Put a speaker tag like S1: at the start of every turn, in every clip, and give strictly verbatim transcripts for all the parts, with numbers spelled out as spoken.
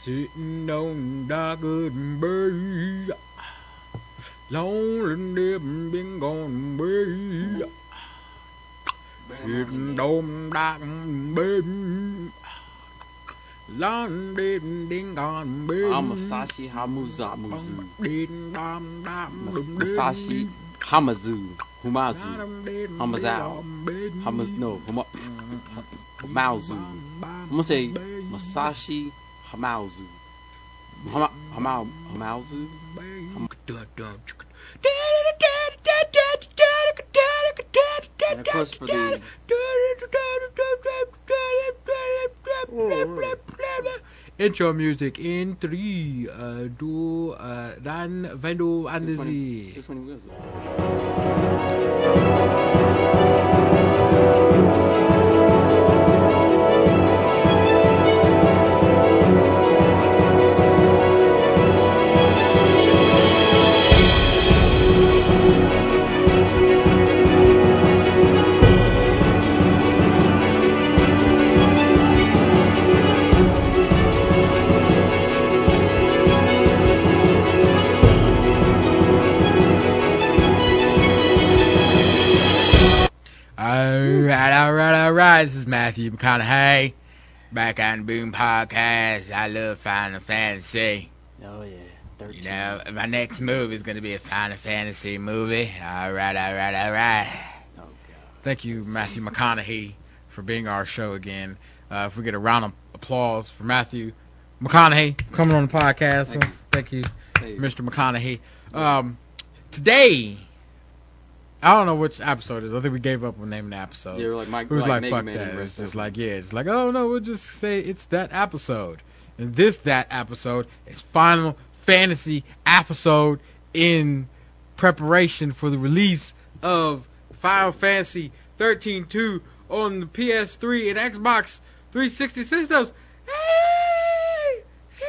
S1: Sitting on the dock of the bay, lonely never been gone away. Sitting on the dock of the bay, lonely been gone away.
S2: Amasashi Hamuza Muzu.
S1: Ding dong dong dum
S2: Masashi Hamazu. Humazu. Hamazao. Hamaz no. Huma, Hamauzu. I'm gonna say Masashi Hamauzu. Hama, Hamau Hamauzu. Ham- and of course for the
S1: intro music in three, uh, two, uh, dann, wenn du an der See.
S2: six twenty wheels.
S1: Alright, alright, alright. This is Matthew McConaughey. Back on the Boom Podcast. I love Final Fantasy.
S2: Oh yeah, thirteen.
S1: You know, my next movie is going to be a Final Fantasy movie. Alright, alright, alright.
S2: Oh god.
S1: Thank you, Matthew McConaughey, for being our show again. Uh, if we get a round of applause for Matthew McConaughey coming on the podcast.
S2: Thank you,
S1: Thank you
S2: Hey.
S1: Mister McConaughey. Um, today, I don't know which episode it is. I think we gave up on naming the episode.
S2: Yeah, like Mike.
S1: It was like,
S2: Mega
S1: fuck
S2: Man
S1: that.
S2: and
S1: It's
S2: Red
S1: just
S2: Bull.
S1: like, yeah, it's like, oh no, we'll just say it's that episode. And this that episode is Final Fantasy episode in preparation for the release of Final Fantasy thirteen two on the P S three and Xbox three sixty systems. Hey!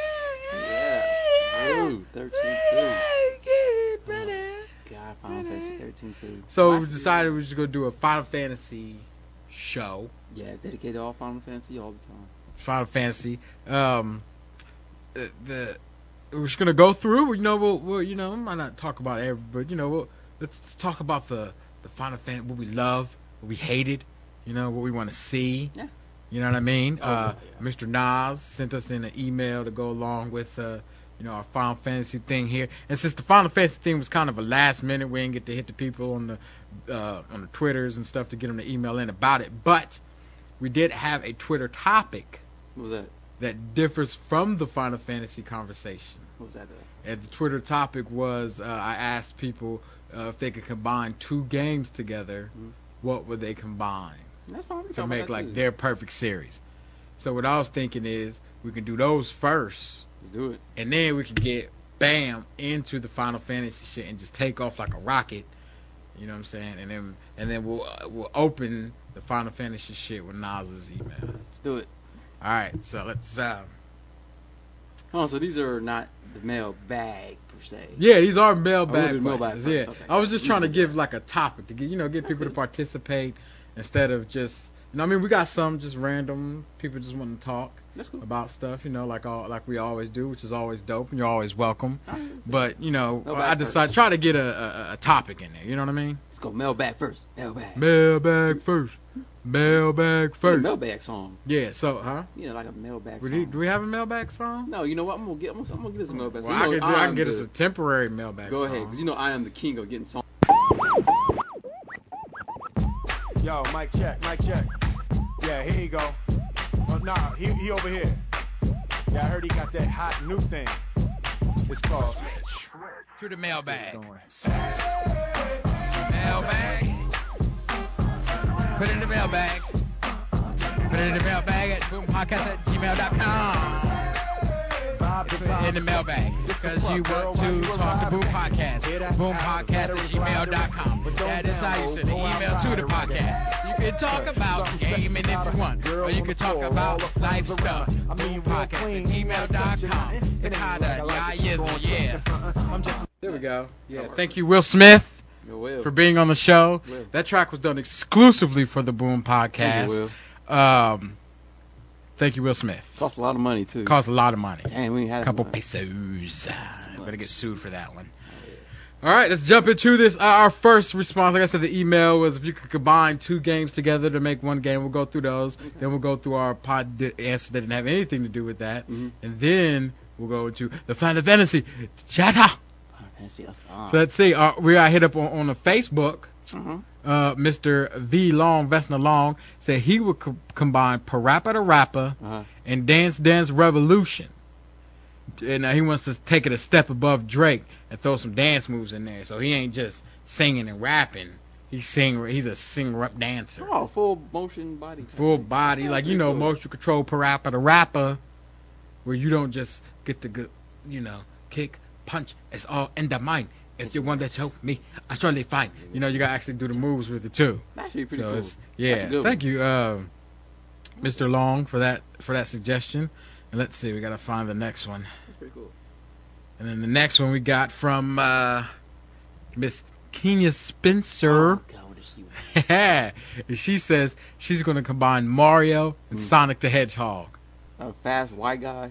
S2: Yeah. Ooh, thirteen two.
S1: Hey, get ready.
S2: God, Final Fantasy thirteen two.
S1: So we decided we were just gonna do a Final Fantasy show.
S2: Yeah, it's dedicated to all Final Fantasy all the time.
S1: Final Fantasy. Um, the, the we're just gonna go through. You know, we'll, we'll you know, might not talk about every, but you know, we'll, let's talk about the the Final Fantasy, what we love, what we hated. You know, what we want to see.
S2: Yeah.
S1: You know what I mean?
S2: Oh,
S1: uh,
S2: yeah.
S1: Mister Nas sent us in an email to go along with uh, you know, our Final Fantasy thing here. And since the Final Fantasy thing was kind of a last minute, we didn't get to hit the people on the uh, on the Twitters and stuff to get them to email in about it. But we did have a Twitter topic
S2: What was that?
S1: that differs from the Final Fantasy conversation.
S2: What was that? Though?
S1: And the Twitter topic was, uh, I asked people uh, if they could combine two games together,
S2: Mhm.
S1: what would they combine
S2: That's fine. We can
S1: to
S2: talk
S1: make
S2: about that
S1: like
S2: too.
S1: their perfect series? So what I was thinking is we can do those first,
S2: Let's do it.
S1: and then we can get bam into the Final Fantasy shit and just take off like a rocket. You know what I'm saying? And then and then we'll uh, we'll open the Final Fantasy shit with Nas's email.
S2: Let's do it.
S1: All right, so let's. Uh,
S2: Oh, so these are not the mail bag per se.
S1: Yeah, these are
S2: Oh,
S1: mailbag
S2: we'll do mailbag
S1: questions.
S2: first,
S1: Yeah,
S2: okay.
S1: I was just
S2: We
S1: trying to
S2: can do
S1: give
S2: that.
S1: like a topic to get you know get people to
S2: Okay.
S1: participate instead of just you know I mean we got some just random people just want to talk
S2: That's cool.
S1: about stuff you know like all like we always do, which is always dope and you're always welcome.
S2: All right, let's-
S1: But you know
S2: Mailbag
S1: I decided
S2: first.
S1: try to get a, a a topic in there. You know what I mean?
S2: let's go mailbag first. Mailbag.
S1: Mailbag first. Mailbag
S2: First.
S1: first.
S2: Mailbag song.
S1: Yeah. So huh?
S2: You know, like a mailbag
S1: Do
S2: song.
S1: we, do we have a mailbag song?
S2: No, you know what? I'm gonna get. I'm gonna, I'm gonna get us a mailbag
S1: Well,
S2: song.
S1: I
S2: You
S1: can
S2: know,
S1: do, I
S2: am
S1: can get
S2: the-
S1: us a temporary mailbag
S2: Go
S1: song.
S2: ahead, because you know I am the king of getting songs.
S3: Yo, mic check, mic check. Yeah, here you go. Oh, nah, he, he over here. Yeah, I heard he got that hot new thing. It's called.
S1: To the mailbag.
S3: Going.
S1: Mailbag. Put it in the mailbag. Put it in the mailbag at boompodcast at gmail dot com.
S3: Bob
S1: Put
S3: to
S1: it
S3: Bob.
S1: in the mailbag because you want to talk to Boom Podcast. Boompodcast at gmail dot com. That is how you send an email to the podcast. You can talk about gaming if you want, or you can talk about life stuff. Boompodcast at gmail dot com. Stakata, yeah, yeah, yeah. There we go. Yeah, thank you, Will Smith,
S2: Yo, Will.
S1: for being on the show.
S2: Will.
S1: That track was done exclusively for the Boom
S2: Thank you,
S1: Podcast.
S2: Will.
S1: Um, Thank you, Will Smith.
S2: Cost a lot of money too.
S1: Cost a lot of money.
S2: Damn, we ain't had
S1: a couple
S2: money.
S1: pesos. I'm gonna get sued for that one. All right, let's jump into this. Uh, our first response, like I said, the email was if you could combine two games together to make one game. We'll go through those. Okay. Then we'll go through our pod di- answers that didn't have anything to do with that. Mm-hmm. And then we'll go to the Final Fantasy. Chatter. So let's see. Uh, we got hit up on, on the Facebook. Uh-huh. Uh, Mister V Long, Vesna Long, said he would co- combine Parappa the Rapper uh-huh. and Dance Dance Revolution. And uh, he wants to take it a step above Drake and throw some dance moves in there. So he ain't just singing and rapping. He's sing. He's a sing rap dancer.
S2: Oh, full motion body.
S1: Full body, like you know, cool. Motion control Parappa the Rapper, where you don't just get the good, you know, kick, punch. It's all in the mind. If you want to help me, I surely find. You know, you gotta actually do the moves with it too.
S2: Actually, pretty
S1: so
S2: cool.
S1: It's, yeah, thank you, uh, Mister Long, for that for that suggestion. And let's see, we gotta find the next one.
S2: That's pretty cool.
S1: And then the next one we got from uh, Miss Kenya Spencer.
S2: Oh, God, what is
S1: she? She says she's gonna combine Mario and mm. Sonic the Hedgehog.
S2: A fast white guy,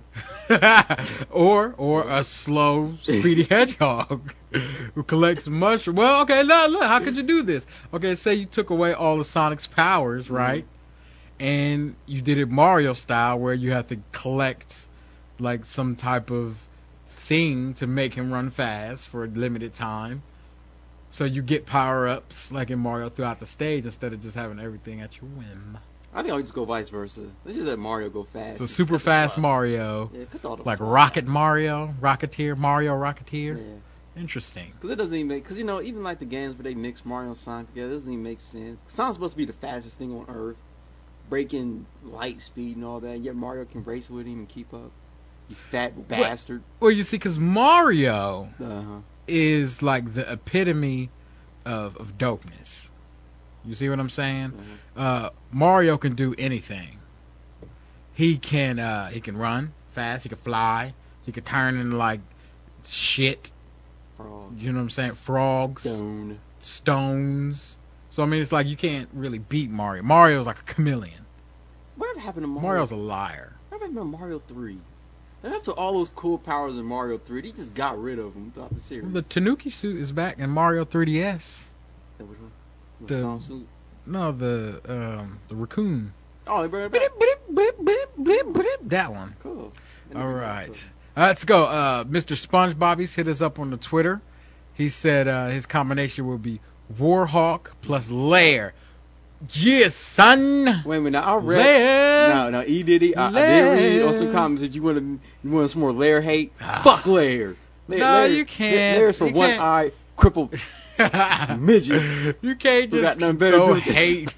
S1: or or a slow, speedy hedgehog who collects mushrooms. Well, okay, look, look, how could you do this? Okay, say you took away all of Sonic's powers, right? Mm-hmm. And you did it Mario style, where you have to collect like some type of thing to make him run fast for a limited time. So you get power ups like in Mario throughout the stage instead of just having everything at your whim.
S2: I think I'll just go vice versa. Let's just let Mario go fast.
S1: So super fast Mario.
S2: Yeah, cut all the
S1: like Rocket Mario, Rocketeer, Mario Rocketeer.
S2: Yeah.
S1: Interesting.
S2: Because it doesn't even make, because you know, even like the games where they mix Mario and Sonic together, it doesn't even make sense. Sonic's supposed to be the fastest thing on Earth, breaking light speed and all that, and yet Mario can race with him and keep up. You fat bastard.
S1: Well, you see, because Mario
S2: uh-huh.
S1: is like the epitome of, of dopeness. You see what I'm saying? Mm-hmm. Uh, Mario can do anything. He can uh, he can run fast. He can fly. He can turn into like shit.
S2: Frog.
S1: You know what I'm saying? Frogs.
S2: Stone.
S1: Stones. So I mean, it's like you can't really beat Mario. Mario's like a chameleon.
S2: Whatever happened to Mario?
S1: Mario's a liar.
S2: Whatever happened to Mario three? After all those cool powers in Mario three, they just got rid of them throughout the series.
S1: Well, the Tanuki suit is back in Mario three D S.
S2: That which one?
S1: The,
S2: the suit?
S1: No, the um the raccoon.
S2: Oh, they brought it back.
S1: That one.
S2: Cool.
S1: All right. Cool. Uh, let's go. Uh, Mister SpongeBobby's hit us up on the Twitter. He said uh, his combination will be Warhawk plus Lair. Yes, son.
S2: Wait a minute. I read.
S1: Lair.
S2: No, no. E Diddy. I, I did read on some comments that you want to, you want some more Lair hate.
S1: Ah.
S2: Fuck Lair. Lair.
S1: No,
S2: Lair,
S1: you can't.
S2: Lair's for
S1: you
S2: one
S1: can't.
S2: eye crippled midgets.
S1: You can't just
S2: got nothing better
S1: throw
S2: to do
S1: hate.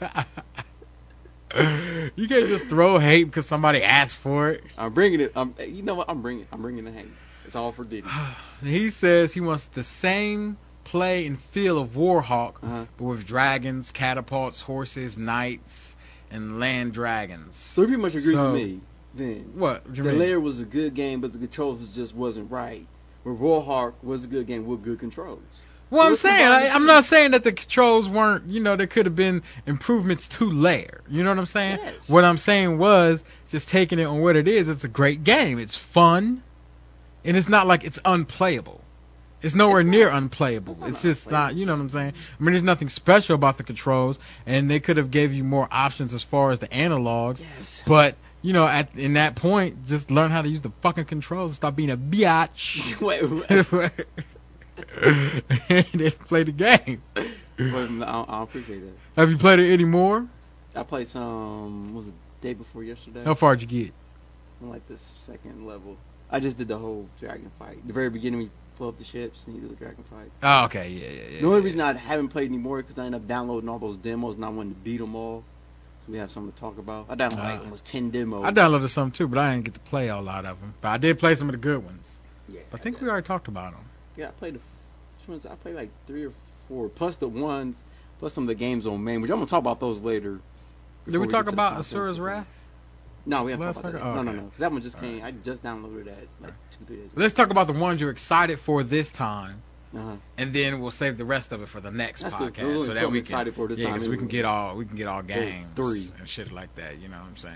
S1: You can't just throw hate because somebody asked for it.
S2: I'm bringing it. I'm, you know what? I'm bringing. I'm bringing the hate. It's all for Diddy.
S1: He says he wants the same play and feel of Warhawk,
S2: uh-huh.
S1: but with dragons, catapults, horses, knights, and land dragons.
S2: So he pretty much agrees
S1: so,
S2: with me. Then
S1: what? what
S2: the
S1: mean?
S2: Lair was a good game, but the controls just wasn't right. Where Warhawk was a good game with good controls.
S1: Well, I'm saying, I, I'm not saying that the controls weren't, you know, there could have been improvements to Lair. You know what I'm saying?
S2: Yes.
S1: What I'm saying was just taking it on what it is. It's a great game. It's fun, and it's not like it's unplayable. It's nowhere
S2: it's
S1: near
S2: not,
S1: unplayable.
S2: It's, not
S1: it's just
S2: unplayable.
S1: not, you know what I'm saying? I mean, there's nothing special about the controls, and they could have gave you more options as far as the analogs.
S2: Yes.
S1: But, you know, at in that point, just learn how to use the fucking controls and stop being a biatch.
S2: wait, wait.
S1: And then play the game.
S2: But I, I appreciate that.
S1: Have you played it anymore?
S2: I played some, what was it, day before yesterday?
S1: How far did you get?
S2: I'm like the second level. I just did the whole dragon fight. The very beginning, we pull up the ships and you do the dragon fight.
S1: Oh, okay, yeah, yeah, yeah.
S2: The only
S1: yeah,
S2: reason
S1: yeah.
S2: I haven't played anymore is because I ended up downloading all those demos and I wanted to beat them all. So we have something to talk about. I downloaded like
S1: uh,
S2: almost ten demos.
S1: I downloaded some too, but I didn't get to play a lot of them. But I did play some of the good ones.
S2: Yeah.
S1: I think we already talked about them.
S2: Yeah, I played the which ones? I played like three or four, plus the ones, plus some of the games on main, which I'm gonna talk about those later.
S1: Did we,
S2: we
S1: talk
S2: get to
S1: about
S2: the
S1: Asura's Wrath?
S2: No, we haven't
S1: Let's
S2: talked about
S1: talk-
S2: that.
S1: oh,
S2: No,
S1: okay.
S2: no, no. Because that one just came.
S1: Right.
S2: I just downloaded that like two, three days ago.
S1: Let's talk about the ones you're excited for this time,
S2: Uh-huh.
S1: and then we'll save the rest of it for the next
S2: That's good.
S1: podcast,
S2: Those are
S1: so
S2: the
S1: that
S2: two
S1: we
S2: I'm
S1: can,
S2: excited for this
S1: yeah,
S2: time
S1: 'cause we can
S2: anyway.
S1: get all we can get all games
S2: three.
S1: and shit like that. You know what I'm saying?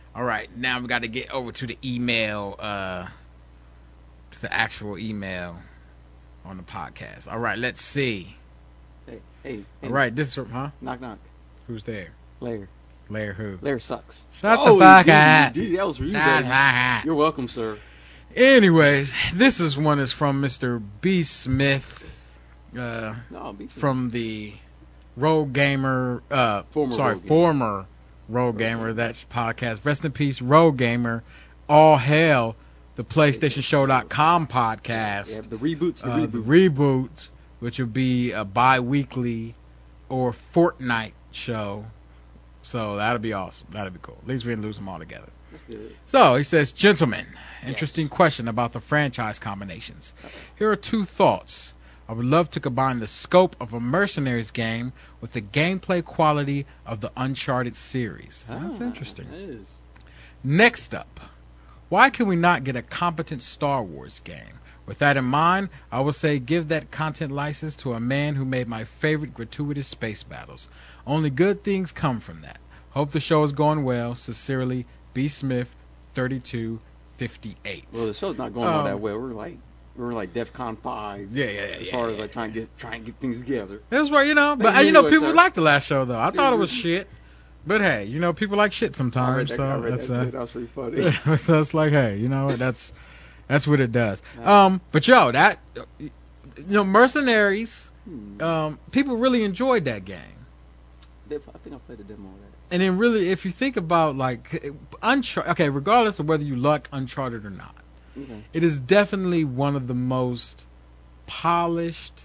S1: All right, now we got to get over to the email, uh, to the actual email on the podcast. All right, let's see.
S2: Hey, hey, hey.
S1: All right, this is from, huh?
S2: Knock, knock.
S1: Who's there?
S2: Lair.
S1: Lair who?
S2: Lair sucks.
S1: Shut
S2: oh,
S1: the fuck
S2: dude,
S1: up.
S2: Dude, that was for you,
S1: Shut
S2: baby.
S1: up.
S2: You're welcome, sir.
S1: Anyways, this is one is from Mister B. Smith, uh,
S2: No, be
S1: from the Road Gamer, uh,
S2: Former
S1: sorry,
S2: Road Gamer.
S1: former Road Gamer, that's podcast. Rest in peace, Road Gamer. All hail the PlayStation Show dot com podcast.
S2: Yeah, the reboots, the
S1: uh,
S2: reboot.
S1: the reboot, which will be a bi-weekly or fortnight show. So that'll be awesome. That'll be cool. At least we didn't lose them all together.
S2: That's good.
S1: So he says, gentlemen, interesting
S2: Yes.
S1: question about the franchise combinations. Here are two thoughts. I would love to combine the scope of a Mercenaries game with the gameplay quality of the Uncharted series. That's
S2: Ah,
S1: interesting.
S2: That is.
S1: Next up, why can we not get a competent Star Wars game? With that in mind, I will say give that content license to a man who made my favorite gratuitous space battles. Only good things come from that. Hope the show is going well. Sincerely, B. Smith, thirty-two fifty-eight.
S2: Well, the show's not going all
S1: Um,
S2: that well. We're like, we're like DEFCON five.
S1: Yeah, yeah, yeah.
S2: As
S1: yeah,
S2: far
S1: yeah,
S2: as like trying to get trying to get things together.
S1: That's right, you know. But
S2: Thank
S1: uh, you know,
S2: you,
S1: people
S2: sir.
S1: liked the last show though. I thought it was
S2: Thank
S1: shit. But hey, you know, people like shit
S2: I read
S1: sometimes.
S2: that,
S1: So
S2: I read
S1: that's
S2: that,
S1: uh,
S2: too. That was pretty funny.
S1: so it's like, hey, you know what? That's that's what it does.
S2: Yeah.
S1: Um, but yo, that you know, Mercenaries.
S2: Hmm.
S1: Um, people really enjoyed that game.
S2: I think I played a demo of that.
S1: And then really, if you think about like Uncharted, okay, regardless of whether you like Uncharted or not,
S2: Okay.
S1: it is definitely one of the most polished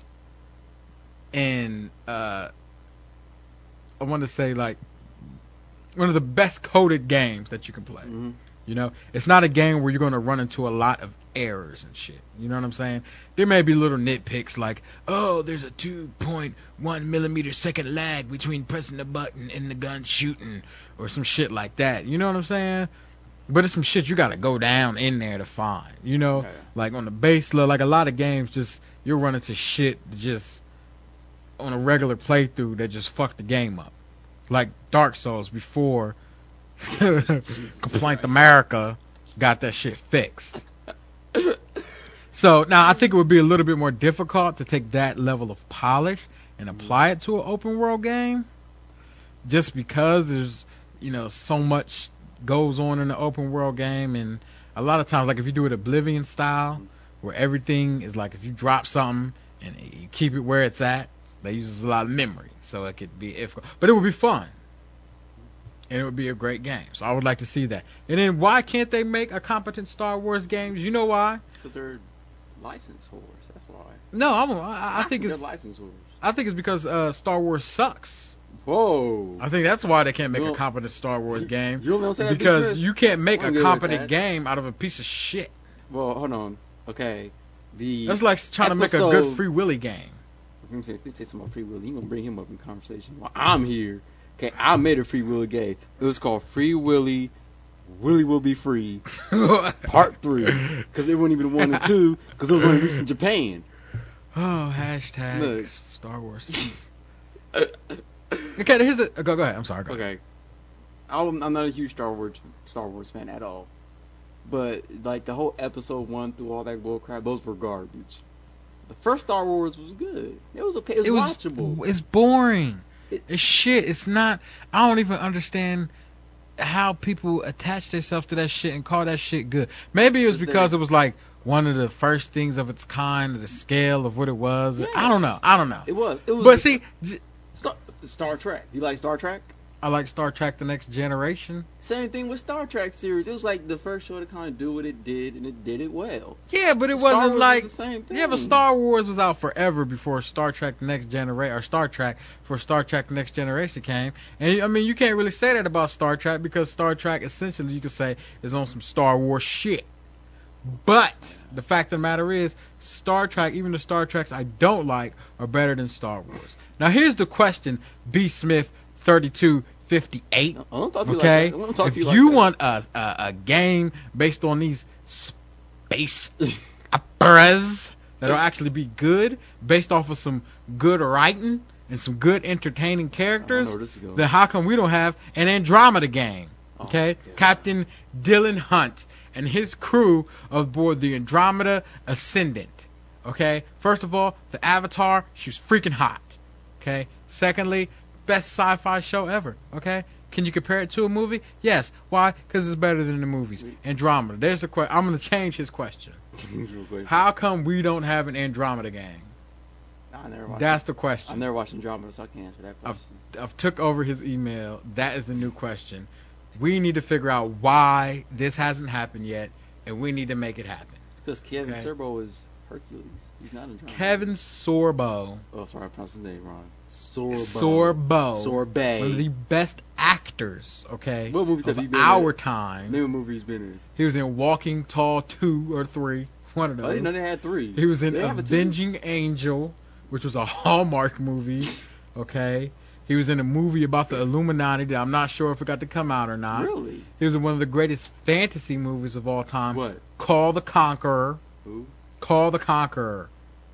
S1: and uh, I want to say like one of the best coded games that you can play.
S2: Mm-hmm.
S1: You know, it's not a game where you're going to run into a lot of errors and shit. You know what I'm saying? There may be little nitpicks like, oh, there's a two point one millimeter second lag between pressing the button and the gun shooting, or some shit like that. You know what I'm saying? But it's some shit you got to go down in there to find. You know,
S2: Yeah.
S1: like on the base level, like a lot of games, just you're running to shit that just on a regular playthrough that just fuck the game up. Like Dark Souls before Complaint
S2: Christ.
S1: America got that shit fixed. So now I think it would be a little bit more difficult to take that level of polish and apply it to an open world game, just because there's, you know, so much goes on in the open world game, and a lot of times, like if you do it Oblivion style, where everything is like if you drop something and you keep it where it's at, that uses a lot of memory, so it could be if, but it would be fun. And it would be a great game. So I would like to see that. And then why can't they make a competent Star Wars game? You know why?
S2: Because they're license whores. That's why.
S1: No, I'm, I, I think
S2: they're
S1: it's
S2: license whores.
S1: I think it's because uh, Star Wars sucks.
S2: Whoa.
S1: I think that's why they can't make
S2: You
S1: a
S2: don't-
S1: competent Star Wars game.
S2: You don't know what I'm saying?
S1: Because you can't make
S2: I'm
S1: a
S2: good with
S1: competent
S2: that.
S1: game out of a piece of shit.
S2: Well, hold on. Okay. The
S1: That's like trying to make a
S2: episode-
S1: good Free Willy game.
S2: Let me say, let me say something about Free Willy. You gonna bring him up in conversation while I'm here? Okay, I made a Free Willy game. It was called Free Willy, Willy Will Be Free, Part Three, because it wasn't even one and two, because it was only released in Japan.
S1: Oh, hashtag
S2: Look.
S1: Star Wars. Okay, here's the. Go, go ahead. I'm sorry. Go ahead.
S2: Okay, I'm, I'm not a huge Star Wars Star Wars fan at all, but like the whole episode one through all that bull crap, those were garbage. The first Star Wars was good. It was okay. It was,
S1: It was.
S2: watchable.
S1: It's boring.
S2: It-
S1: It's shit. It's not. I don't even understand how people attach themselves to that shit and call that shit good. Maybe it was
S2: But
S1: because
S2: then-
S1: it was like one of the first things of its kind, the scale of what it was.
S2: Yes.
S1: I don't know. I don't know.
S2: It was. It was.
S1: But see, j-
S2: Star, Star Trek. You like Star Trek?
S1: I like Star Trek: The Next Generation.
S2: Same thing with Star Trek series. It was like the first show to kind of do what it did, and it did it well.
S1: Yeah, but it
S2: Star
S1: wasn't
S2: Wars
S1: like
S2: was the same thing.
S1: yeah, but Star Wars was out forever before Star Trek: The Next Generation or Star Trek for Star Trek: The Next Generation came. And I mean, you can't really say that about Star Trek because Star Trek essentially you could say is on some Star Wars shit. But the fact of the matter is, Star Trek, even the Star Treks I don't like, are better than Star Wars. Now here's the question, B. Smith thirty-two fifty-eight.
S2: I don't talk to you
S1: Okay,
S2: like that. I don't talk
S1: if
S2: to you like
S1: you
S2: that.
S1: want a, a a game based on these space operas that'll actually be good, based off of some good writing and some good entertaining characters,
S2: I know where this is going.
S1: then how come we don't have an Andromeda game? Okay,
S2: God.
S1: Captain Dylan Hunt and his crew aboard the Andromeda Ascendant. Okay, first of all, the Avatar, she was freaking hot. Okay, secondly, best sci-fi show ever. Okay, can you compare it to a movie? Yes. Why? Because it's better than the movies. Andromeda. There's the question. I'm gonna change his question. How come we don't have an Andromeda gang?
S2: I never watched
S1: That's
S2: it.
S1: the question.
S2: I've never watched Andromeda, so I can't answer that
S1: I've,
S2: question.
S1: I've took over his email. That is the new question. We need to figure out why this hasn't happened yet, and we need to make it happen.
S2: Because Kevin
S1: Okay.
S2: Sorbo is Hercules. He's not Andromeda.
S1: Kevin Sorbo.
S2: Oh, sorry, I pronounced his name wrong. Sorbo.
S1: Sorbo.
S2: Sorbet.
S1: One of the best actors, okay,
S2: What movies
S1: of
S2: have he been
S1: our
S2: in?
S1: time.
S2: Name a movie he's been in.
S1: He was in Walking Tall two or three. One of
S2: Oh,
S1: those.
S2: I didn't know they had three.
S1: He was in
S2: They have a two?
S1: Avenging Angel, which was a Hallmark movie. Okay. He was in a movie about the Illuminati that I'm not sure if it got to come out or not.
S2: Really?
S1: He was in one of the greatest fantasy movies of all time.
S2: What?
S1: Call the Conqueror.
S2: Who?
S1: Call the Conqueror.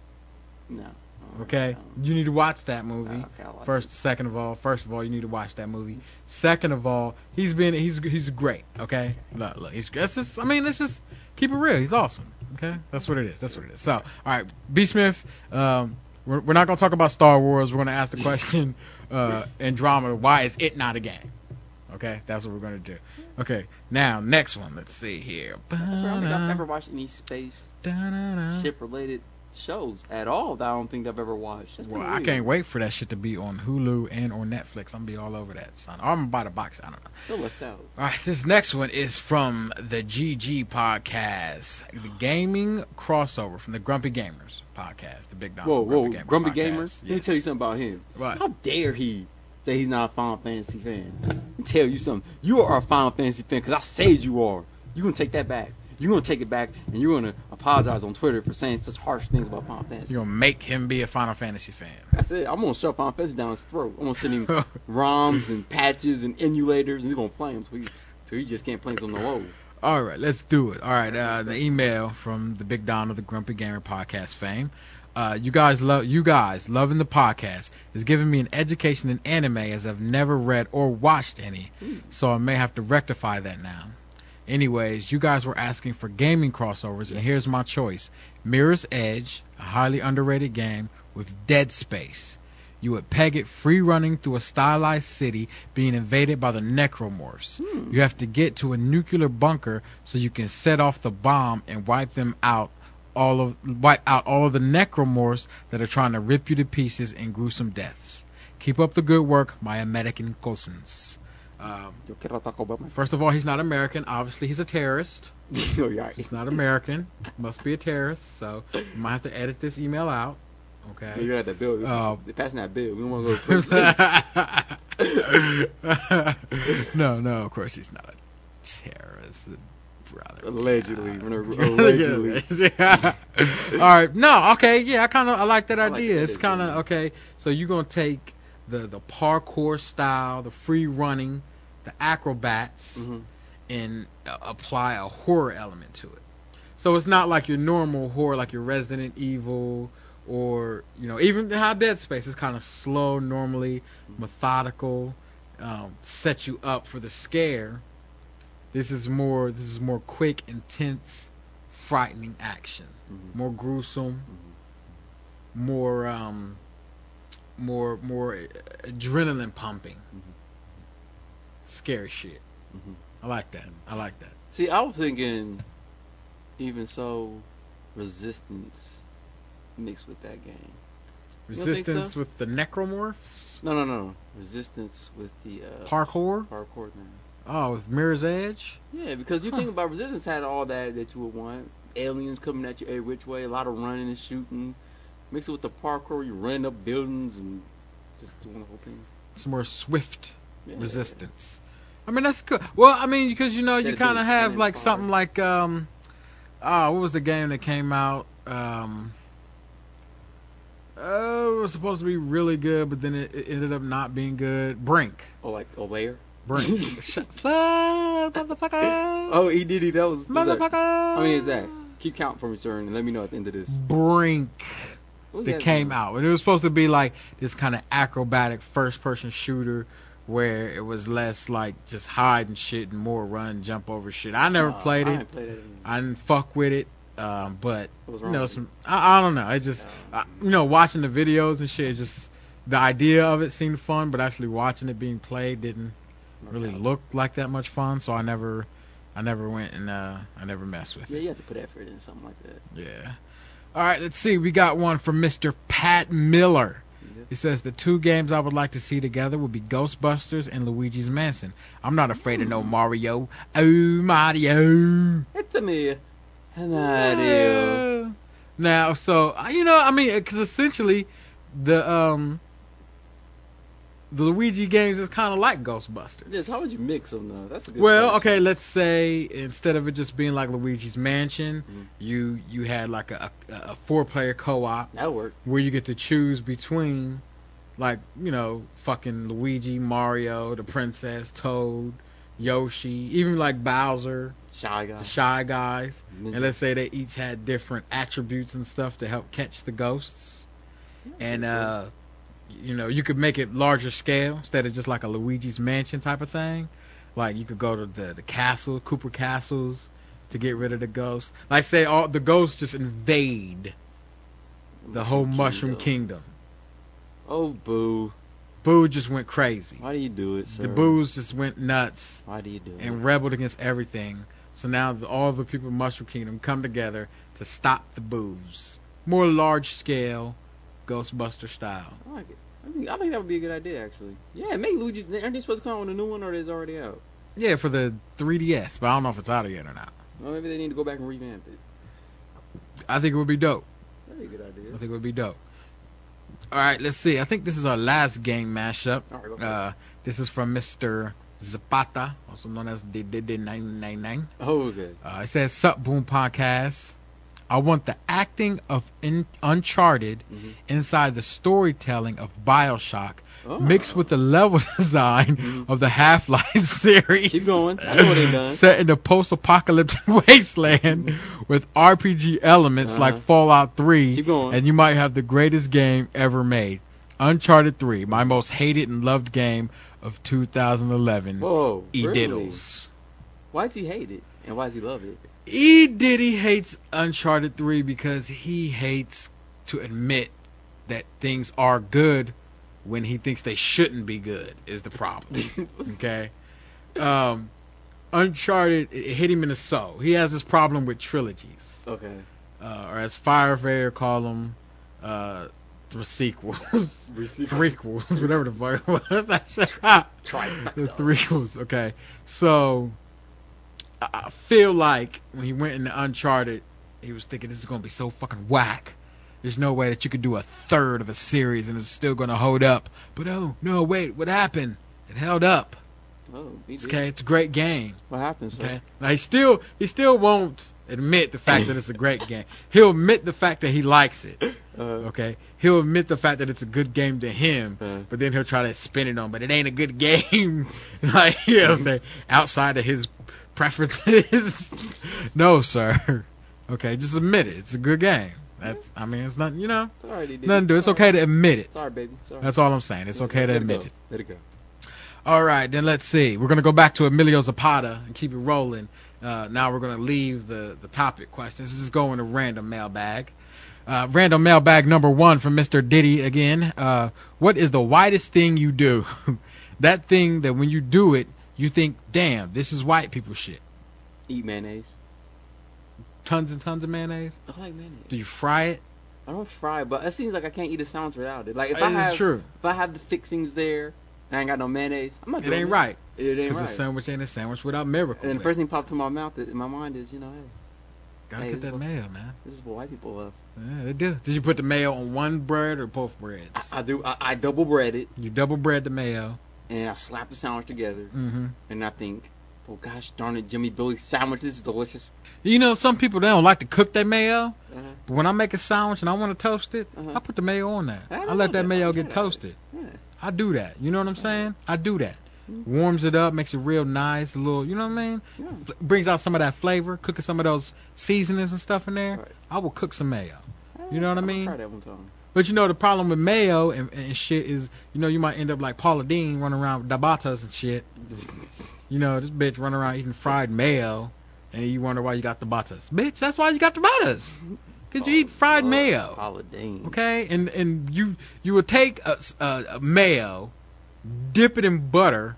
S2: No. Oh,
S1: Okay.
S2: no.
S1: You need to watch that movie.
S2: Okay, I'll watch
S1: First,
S2: it.
S1: second of all, first of all, you need to watch that movie. Second of all, he's been he's he's great. Okay. Look, look, he's that's just I mean let's just keep it real. He's awesome. Okay. That's what it is. That's what it is. So, all right, B Smith. Um, we're we're not gonna talk about Star Wars. We're gonna ask the question, uh, Andromeda. Why is it not a game? Okay, that's what we're gonna do. Okay. Now, next one. Let's see here.
S2: That's right. I don't think I've ever watched any space
S1: Da-da-da.
S2: ship related shows at all that I don't think I've ever watched. That's
S1: Well,
S2: kinda
S1: I
S2: weird.
S1: can't wait for that shit to be on Hulu and or Netflix. I'm gonna be all over that, son. Or I'm gonna buy the box. I don't know.
S2: Still left out.
S1: All right, this next one is from the G G podcast, the gaming crossover from the Grumpy Gamers podcast, the Big Dom.
S2: Whoa, whoa,
S1: Grumpy Gamers
S2: Grumpy
S1: podcast.
S2: Gamer.
S1: Yes.
S2: Let me tell you something about him.
S1: What?
S2: How dare he say he's not a Final Fantasy fan? Let me tell you something. You are a Final Fantasy fan because I said you are. You're going to take that back. You're going to take it back, and you're going to apologize on Twitter for saying such harsh things about Final Fantasy.
S1: You're gonna make him be a Final Fantasy fan.
S2: That's it. I'm going to shove Final Fantasy down his throat. I'm going to send him ROMs and patches and emulators, and he's going to play them until he, till he just can't play them on the low.
S1: All right, let's do it. All right, uh, the email from the Big Don of the Grumpy Gamer podcast fame. Uh, you guys love you guys loving the podcast is giving me an education in anime as I've never read or watched any, so I may have to rectify that now. Anyways, you guys were asking for gaming crossovers, and here's my choice: Mirror's Edge, a highly underrated game, with Dead Space. You would peg it free running through a stylized city being invaded by the necromorphs.
S2: Hmm.
S1: You have to get to a nuclear bunker so you can set off the bomb and wipe them out all of wipe out all of the necromorphs that are trying to rip you to pieces in gruesome deaths. Keep up the good work, my American cousins. Um,
S2: Yo quiero talk about my
S1: first of all, he's not American. Obviously, he's a terrorist.
S2: Yo, you're right.
S1: He's not American. Must be a terrorist. So you might have to edit this email out. Okay.
S2: You got that bill.
S1: Uh,
S2: They're passing that bill. We don't want to go to
S1: no, no, of course he's not a terrorist, brother.
S2: Allegedly. Allegedly.
S1: All right, no, okay, yeah, I kind of I like that
S2: I like
S1: idea.
S2: that
S1: It's
S2: idea.
S1: kind of okay. So you're gonna take the the parkour style, the free running, the acrobats,
S2: Mm-hmm.
S1: and uh, apply a horror element to it. So it's not like your normal horror, like your Resident Evil. Or, you know, even how Dead Space is kind of slow, normally methodical, um, set you up for the scare. This is more, this is more quick, intense, frightening action,
S2: Mm-hmm.
S1: more gruesome, more, um, more, more adrenaline pumping,
S2: Mhm.
S1: scary shit.
S2: Mhm.
S1: I like that. I like that.
S2: See, I was thinking, even so, Resistance mixed with that game. You don't think
S1: Resistance
S2: so?
S1: with the necromorphs,
S2: No, no, no. Resistance with the uh,
S1: parkour.
S2: parkour thing.
S1: Oh, with Mirror's Edge.
S2: Yeah, because you
S1: Huh.
S2: think about Resistance had all that that you would want. Aliens coming at you every which way, a lot of running and shooting. Mix it with the parkour, you running up buildings and just doing the whole thing.
S1: Some more swift
S2: Yeah.
S1: resistance. I mean, that's good. Well, I mean, because you know, you
S2: Gotta do
S1: kind
S2: it
S1: of have
S2: in
S1: like
S2: fire.
S1: something like um, ah, what was the game that came out? Um, oh, it was supposed to be really good, but then it, it ended up not being good. Brink,
S2: Oh, like a layer?
S1: Brink, Shut- Fuck, motherfucker,
S2: Oh, E Diddy, that was. was that-
S1: motherfucker.
S2: How many is that? Keep count for me, sir, and let me know at the end of this.
S1: Brink
S2: What was
S1: that came out, and it was supposed to be like this kind of acrobatic first-person shooter where it was less like just hide and shit and more run, jump over shit. I never
S2: Uh,
S1: played
S2: I
S1: it.
S2: ain't played it.
S1: I didn't fuck with it. Um, but
S2: What was
S1: you
S2: wrong
S1: know,
S2: with
S1: some I, I don't know. It just I, you know, watching the videos and shit, just the idea of it seemed fun, but actually watching it being played didn't really look like that much fun. So I never, I never went and uh, I never messed with
S2: Yeah,
S1: it.
S2: you have to put effort in something like that.
S1: Yeah. All right, let's see. We got one from Mister Pat Miller.
S2: Yeah.
S1: He says the two games I would like to see together would be Ghostbusters and Luigi's Mansion. I'm not afraid of no Mario. Oh, Mario.
S2: It's a me. Mario.
S1: Now, so you know, I mean, because essentially, the um, the Luigi games is kind of like Ghostbusters.
S2: Yes, how would you mix them though? That's a good
S1: Well,
S2: question.
S1: okay, let's say instead of it just being like Luigi's Mansion,
S2: Mhm.
S1: you you had like a, a, a four-player co-op
S2: That'll work.
S1: where you get to choose between, like, you know, fucking Luigi, Mario, the princess, Toad, Yoshi, even like Bowser,
S2: Shy Guy.
S1: the Shy Guys.
S2: Ninja.
S1: And let's say they each had different attributes and stuff to help catch the ghosts. And, uh, you know, you could make it larger scale instead of just like a Luigi's Mansion type of thing. Like, you could go to the, the castle, Cooper Castles, to get rid of the ghosts. Like, say, all the ghosts just invade the whole Mushroom Kingdom.
S2: Oh, boo.
S1: Boo just went crazy.
S2: Why do you do it, sir?
S1: The Boos just went nuts
S2: Why do you do it?
S1: and rebelled against everything. So now the, all the people of Mushroom Kingdom come together to stop the Boos. More large scale, Ghostbuster style.
S2: I like it. I think, I think that would be a good idea, actually. Yeah, make Luigi's. Aren't they supposed to come out with a new one, or is it already out?
S1: Yeah, for the three D S, but I don't know if it's out yet or not.
S2: Well, maybe they need to go back and revamp it.
S1: I think it would be dope.
S2: That'd be a good idea.
S1: I think it would be dope. All right, let's see. I think this is our last game mashup.
S2: All right, go for
S1: Uh, this is from Mister Zapata, also known as D D D nine nine nine.
S2: Oh, good.
S1: Uh, it says, Sup Boom Podcast. I want the acting of in- Uncharted
S2: Mhm.
S1: inside the storytelling of Bioshock
S2: Oh.
S1: mixed with the level design
S2: Mhm.
S1: of the Half-Life series.
S2: Keep going. I know what they've done.
S1: Set in a post-apocalyptic wasteland with R P G elements
S2: Uh-huh.
S1: like Fallout three.
S2: Keep going.
S1: And you might have the greatest game ever made. Uncharted three, my most hated and loved game of two thousand eleven.
S2: Whoa.
S1: E
S2: really?
S1: Diddles.
S2: Why does he hate it? And why does he love it?
S1: E Diddy hates Uncharted three because he hates to admit that things are good when he thinks they shouldn't be good is the problem. Okay? Um, Uncharted, it hit him in the soul. He has this problem with trilogies.
S2: Okay.
S1: Uh, or as Firefair call them, uh, the sequels. Threequels, whatever the fuck it was. The threequels, okay. So, I I feel like when he went into Uncharted, he was thinking this is going to be so fucking whack. There's no way that you could do a third of a series and it's still going to hold up. But oh, no, wait, what happened? It held up.
S2: Oh, he did.
S1: Okay, it's a great game.
S2: What happened, sir?
S1: Okay, now he still he still won't admit the fact that it's a great game. He'll admit the fact that he likes it.
S2: Uh,
S1: Okay, he'll admit the fact that it's a good game to him,
S2: Uh.
S1: but then he'll try to spin it on. But it ain't a good game. Like, you know, say outside of his preferences. No, sir. Okay, just admit it. It's a good game. That's I mean, it's not you know
S2: Sorry, he did.
S1: nothing to do. It's okay to admit it.
S2: Sorry, baby. Sorry.
S1: That's all I'm saying. It's okay to
S2: Let
S1: admit
S2: go.
S1: it.
S2: Let it go.
S1: All right, then let's see. We're gonna go back to Emilio Zapata and keep it rolling. Uh, now we're gonna leave the the topic questions. This is going to random mailbag. Uh, random mailbag number one from Mister Diddy again. Uh, what is the widest thing you do? That thing that when you do it, you think, damn, this is white people shit.
S2: Eat mayonnaise.
S1: Tons and tons of mayonnaise.
S2: I like mayonnaise.
S1: Do you fry it?
S2: I don't fry, but it seems like I can't eat a sandwich without it. Like if
S1: It
S2: I
S1: is
S2: have,
S1: true.
S2: if I have the fixings there, and I ain't got no mayonnaise, I'm not
S1: It
S2: doing
S1: ain't right.
S2: It ain't
S1: Because
S2: right.
S1: a sandwich ain't a sandwich without miracle.
S2: And then the
S1: Whip.
S2: first thing popped to my mouth, in my mind is, you know, hey,
S1: Gotta
S2: hey,
S1: get
S2: this
S1: that
S2: is
S1: mayo, man.
S2: this is what white people love.
S1: Yeah, they do. Did you put the mayo on one bread or both breads?
S2: I, I do. I, I double bread it,
S1: You double bread the mayo.
S2: and I slap the sandwich together,
S1: Mm-hmm.
S2: and I think, oh gosh darn it, Jimmy Billy's sandwich is delicious.
S1: You know, some people, they don't like to cook their mayo,
S2: Uh-huh.
S1: but when I make a sandwich and I want to toast it,
S2: Uh-huh.
S1: I put the mayo on there.
S2: I
S1: I,
S2: know
S1: let that
S2: that.
S1: mayo
S2: I
S1: get
S2: get that.
S1: toasted.
S2: Yeah.
S1: I do that. You know what I'm saying? I do that.
S2: Mhm.
S1: Warms it up, makes it real nice, a little, you know what I mean?
S2: Yeah.
S1: F- brings out some of that flavor, cooking some of those seasonings and stuff in there.
S2: Right.
S1: I will cook some mayo. You know what I
S2: I'm gonna
S1: mean?
S2: Try that one time.
S1: But you know the problem with mayo and, and shit is, you know, you might end up like Paula Deen running around with Dabatas and shit. You know, this bitch running around eating fried mayo, and you wonder why you got Dabatas. Bitch, that's why you got Dabatas. Cause you eat fried
S2: Lord,
S1: mayo.
S2: Paula Deen.
S1: Okay, and and you you would take a, a, a mayo, dip it in butter,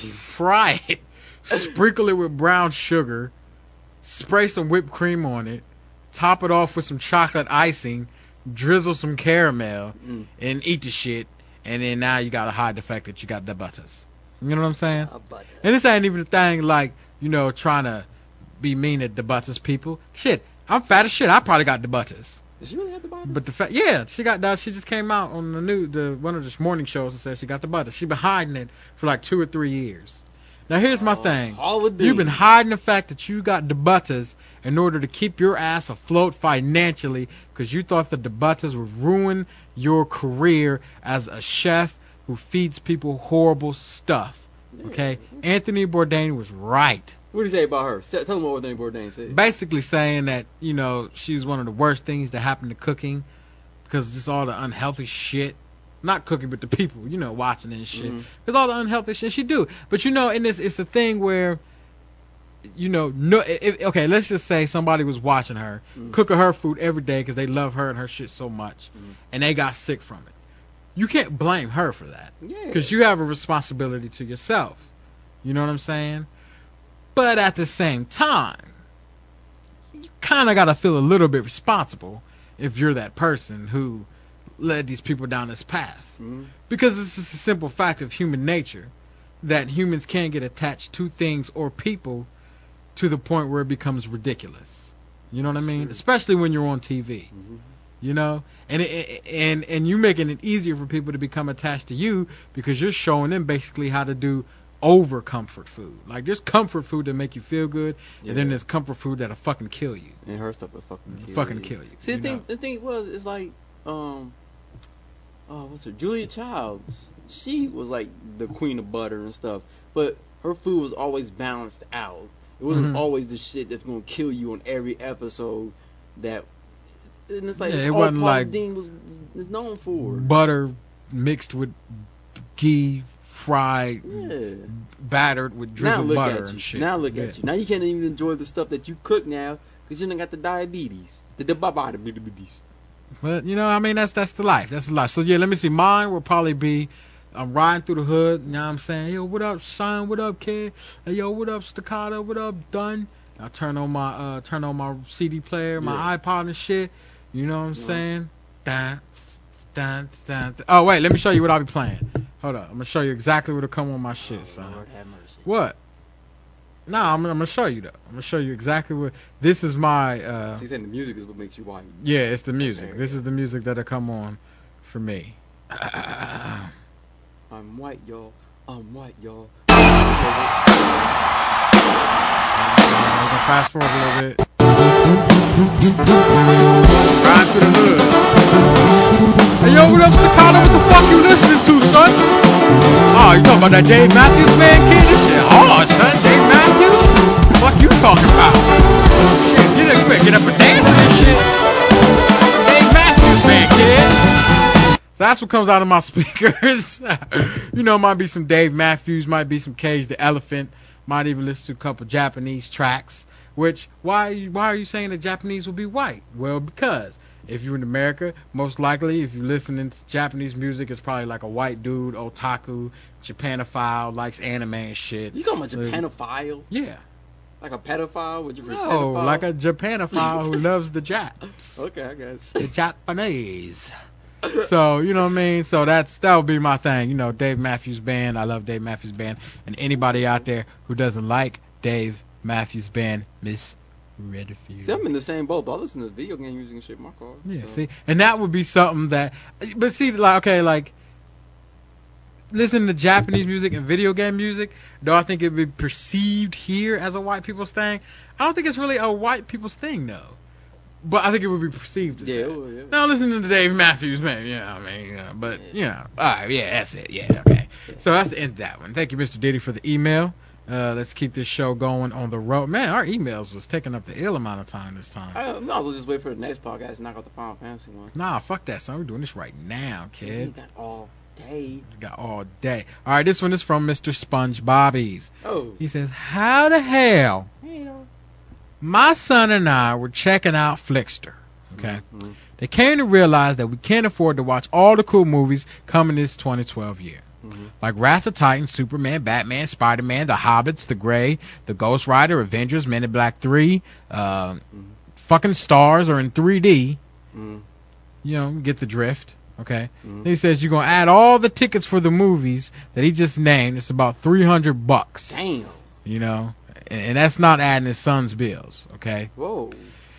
S1: fry it, sprinkle it with brown sugar, spray some whipped cream on it, top it off with some chocolate icing, drizzle some caramel,
S2: Mm.
S1: and eat the shit. And then now you gotta hide the fact that you got the butters. You know what I'm saying?
S2: A butter.
S1: And this ain't even a thing like, you know, trying to be mean at the butters people. Shit, I'm fat as shit. I probably got the butters.
S2: Does she really have the butter?
S1: But the fact, yeah, she got that. She just came out on the new, the one of the morning shows and said she got the butter. She been hiding it for like two or three years. Now here's my
S2: Oh,
S1: thing.
S2: Paula Deen.
S1: You've been hiding the fact that you got the butters in order to keep your ass afloat financially because you thought that the butters would ruin your career as a chef who feeds people horrible stuff. Okay? Anthony Bourdain was right.
S2: What did he say about her? Tell him what Anthony Bourdain said.
S1: Basically saying that, you know, she's one of the worst things that happened to cooking because just all the unhealthy shit. Not cooking, but the people, you know, watching and shit.
S2: Mhm.
S1: Because all the unhealthy shit she do. But, you know, in this, it's a thing where, you know, no. If, okay, let's just say somebody was watching her,
S2: Mhm.
S1: cooking her food every day because they love her and her shit so much,
S2: Mhm.
S1: and they got sick from it. You can't blame her for that.
S2: Yeah.
S1: Because you have a responsibility to yourself. You know what I'm saying? But at the same time, you kind of got to feel a little bit responsible if you're that person who led these people down this path.
S2: Mhm.
S1: Because it's just a simple fact of human nature that humans can get attached to things or people to the point where it becomes ridiculous. You know what I mean?
S2: Sure.
S1: Especially when you're on T V.
S2: Mhm.
S1: You know, and it, and and you making it easier for people to become attached to you because you're showing them basically how to do over comfort food. Like there's comfort food that make you feel good,
S2: Yeah.
S1: and then there's comfort food that'll fucking kill you.
S2: And her stuff would fucking kill
S1: Fucking
S2: you.
S1: kill you,
S2: See,
S1: you
S2: the thing,
S1: know.
S2: the thing was, it's like, um, oh, what's her? Julia Childs. She was like the queen of butter and stuff, but her food was always balanced out. It wasn't
S1: Mhm.
S2: always the shit that's gonna kill you on every episode. That, and it's like
S1: Yeah,
S2: it's
S1: it
S2: all
S1: wasn't
S2: Paula
S1: like
S2: Deen was is known for.
S1: Butter mixed with ghee, fried,
S2: Yeah.
S1: battered with
S2: Now
S1: drizzled
S2: look
S1: butter
S2: at
S1: and
S2: you.
S1: shit.
S2: Now look
S1: Yeah.
S2: at you. Now you can't even enjoy the stuff that you cook now because you done got the diabetes. The diabetes.
S1: But you know, I mean, that's that's the life. That's the life. So yeah, let me see. Mine will probably be, I'm riding through the hood. You know what I'm saying? Yo, what up, son? What up, kid? Hey, yo, what up, Staccato? What up, Done? I turn on my uh turn on my C D player, my
S2: Yeah.
S1: iPod and shit. You know what I'm
S2: Yeah.
S1: saying? Dun, dun, dun, dun. Oh wait, let me show you what I'll be playing. Hold up, I'm gonna show you exactly what'll come on my shit,
S2: Oh,
S1: son.
S2: Lord have mercy.
S1: What? No, I'm, I'm gonna show you though. I'm gonna show you exactly what. This is my. uh
S2: So he's saying the music is what makes you white.
S1: Yeah, it's the music.
S2: Okay.
S1: This is the music that'll come on for me.
S2: I'm white, y'all. I'm white, y'all.
S1: I'm gonna fast forward a little bit. Ride through the hood. Hey yo, what up, Staccato? What the fuck you listening to, son? Oh, you talking about that Dave Matthews man, kid? This shit hard, son. Dave Matthews? What you talking about? Shit, get up, quick, get up and dance to this shit. Dave Matthews man, kid. So that's what comes out of my speakers. You know, might be some Dave Matthews, might be some Cage the Elephant, might even listen to a couple Japanese tracks. Which, why, why are you saying that Japanese will be white? Well, because if you're in America, most likely, if you're listening to Japanese music, it's probably like a white dude, otaku, Japanophile, likes anime and shit.
S2: You calling him a Japanophile?
S1: Yeah.
S2: Like a pedophile? Would you
S1: No,
S2: pedophile?
S1: like a Japanophile who loves the Japs.
S2: Okay, I guess.
S1: The Japanese. So, you know what I mean? So that's that would be my thing. You know, Dave Matthews Band. I love Dave Matthews Band. And anybody out there who doesn't like Dave Matthews Band, Miss Redfield.
S2: See, I'm in the same boat, but I listen to video game music and shit in my car.
S1: Yeah,
S2: so.
S1: see? And that would be something that... But see, like, okay, like... Listening to Japanese music and video game music, though I think it would be perceived here as a white people's thing, I don't think it's really a white people's thing, though. But I think it would be perceived as
S2: Yeah,
S1: that.
S2: it would, yeah.
S1: Now listening to Dave Matthews, man, you know what I mean? Yeah, but, you know, alright, yeah, that's it, yeah, okay. So that's the end of that one. Thank you, Mister Diddy, for the email. Uh, let's keep this show going on the road. Man, our emails was taking up the ill amount of time this time.
S2: I might as well just wait for the next podcast and knock out the Final Fantasy one.
S1: Nah, fuck that, son. We're doing this right now, kid.
S2: We got all day.
S1: We got all day. All right, this one is from Mister Sponge Bobbies.
S2: Oh.
S1: He says, how the hell?
S2: You know.
S1: My son and I were checking out Flickster. Okay.
S2: Mm-hmm.
S1: They came to realize that we can't afford to watch all the cool movies coming this twenty twelve year. Mm-hmm. Like Wrath of Titans, Superman, Batman, Spider-Man, The Hobbits, The Grey, The Ghost Rider, Avengers, Men in Black three, uh, mm-hmm. fucking Stars are in three D. Mm-hmm. You know, get the drift. Okay. Mm-hmm. He says you're gonna add all the tickets for the movies that he just named. It's about three hundred bucks.
S2: Damn.
S1: You know, and, and that's not adding his son's bills. Okay.
S2: Whoa.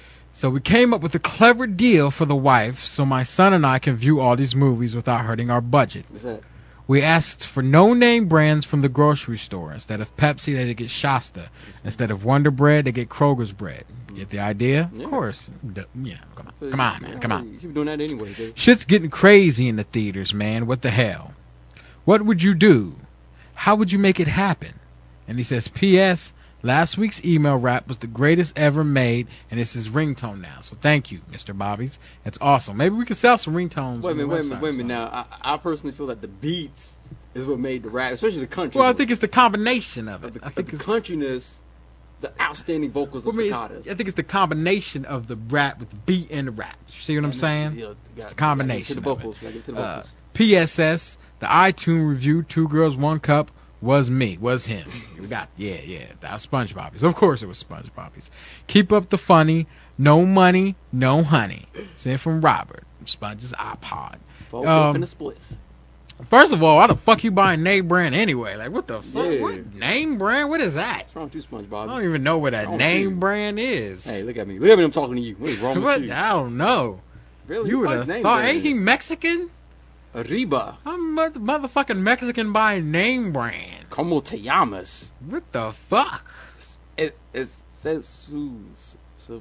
S1: So we came up with a clever deal for the wife, so my son and I can view all these movies without hurting our budget.
S2: What's that?
S1: We asked for no-name brands from the grocery store. Instead of Pepsi, they get Shasta. Instead of Wonder Bread, they get Kroger's bread. Get the idea?
S2: Yeah.
S1: Of course. Yeah, come on. Come on, man. Come on.
S2: You keep doing that anyway, dude.
S1: Shit's getting crazy in the theaters, man. What the hell? What would you do? How would you make it happen? And he says, P S Last week's email rap was the greatest ever made, and it's his ringtone now. So thank you, Mister Bobbies. That's awesome. Maybe we could sell some ringtones.
S2: Wait a minute, wait a minute, wait a minute. Now, I, I personally feel that the beats is what made the rap, especially the country.
S1: Well, I think it's the combination of it.
S2: The,
S1: I think
S2: the
S1: it's
S2: countryness, the outstanding vocals of
S1: I mean,
S2: Staccato.
S1: I think it's the combination of the rap with the beat and the rap. You see what I'm saying?
S2: You know,
S1: it's
S2: got,
S1: the combination
S2: to the vocals.
S1: of it.
S2: Get to the vocals.
S1: Uh, P S S, the iTunes review, Two Girls, One Cup, was me, was him. We got, yeah, yeah, that was SpongeBobbies. Of course it was SpongeBobbies. Keep up the funny, no money, no honey. Sent from Robert, Sponge's iPod.
S2: Um, in the split.
S1: First of all, why the fuck you buying name brand anyway? Like, what the fuck?
S2: Yeah.
S1: What name brand? What is that?
S2: What's wrong with you, SpongeBob?
S1: I don't even know what that name you. brand is.
S2: Hey, look at me. Look at me, I'm talking to you. What is wrong
S1: what?
S2: with you?
S1: I don't know.
S2: Really?
S1: You would have thought, ain't he Mexican?
S2: Arriba.
S1: I'm mother- motherfucking Mexican buying name brand.
S2: Como te llamas?
S1: What the fuck?
S2: It, it says Sus. So,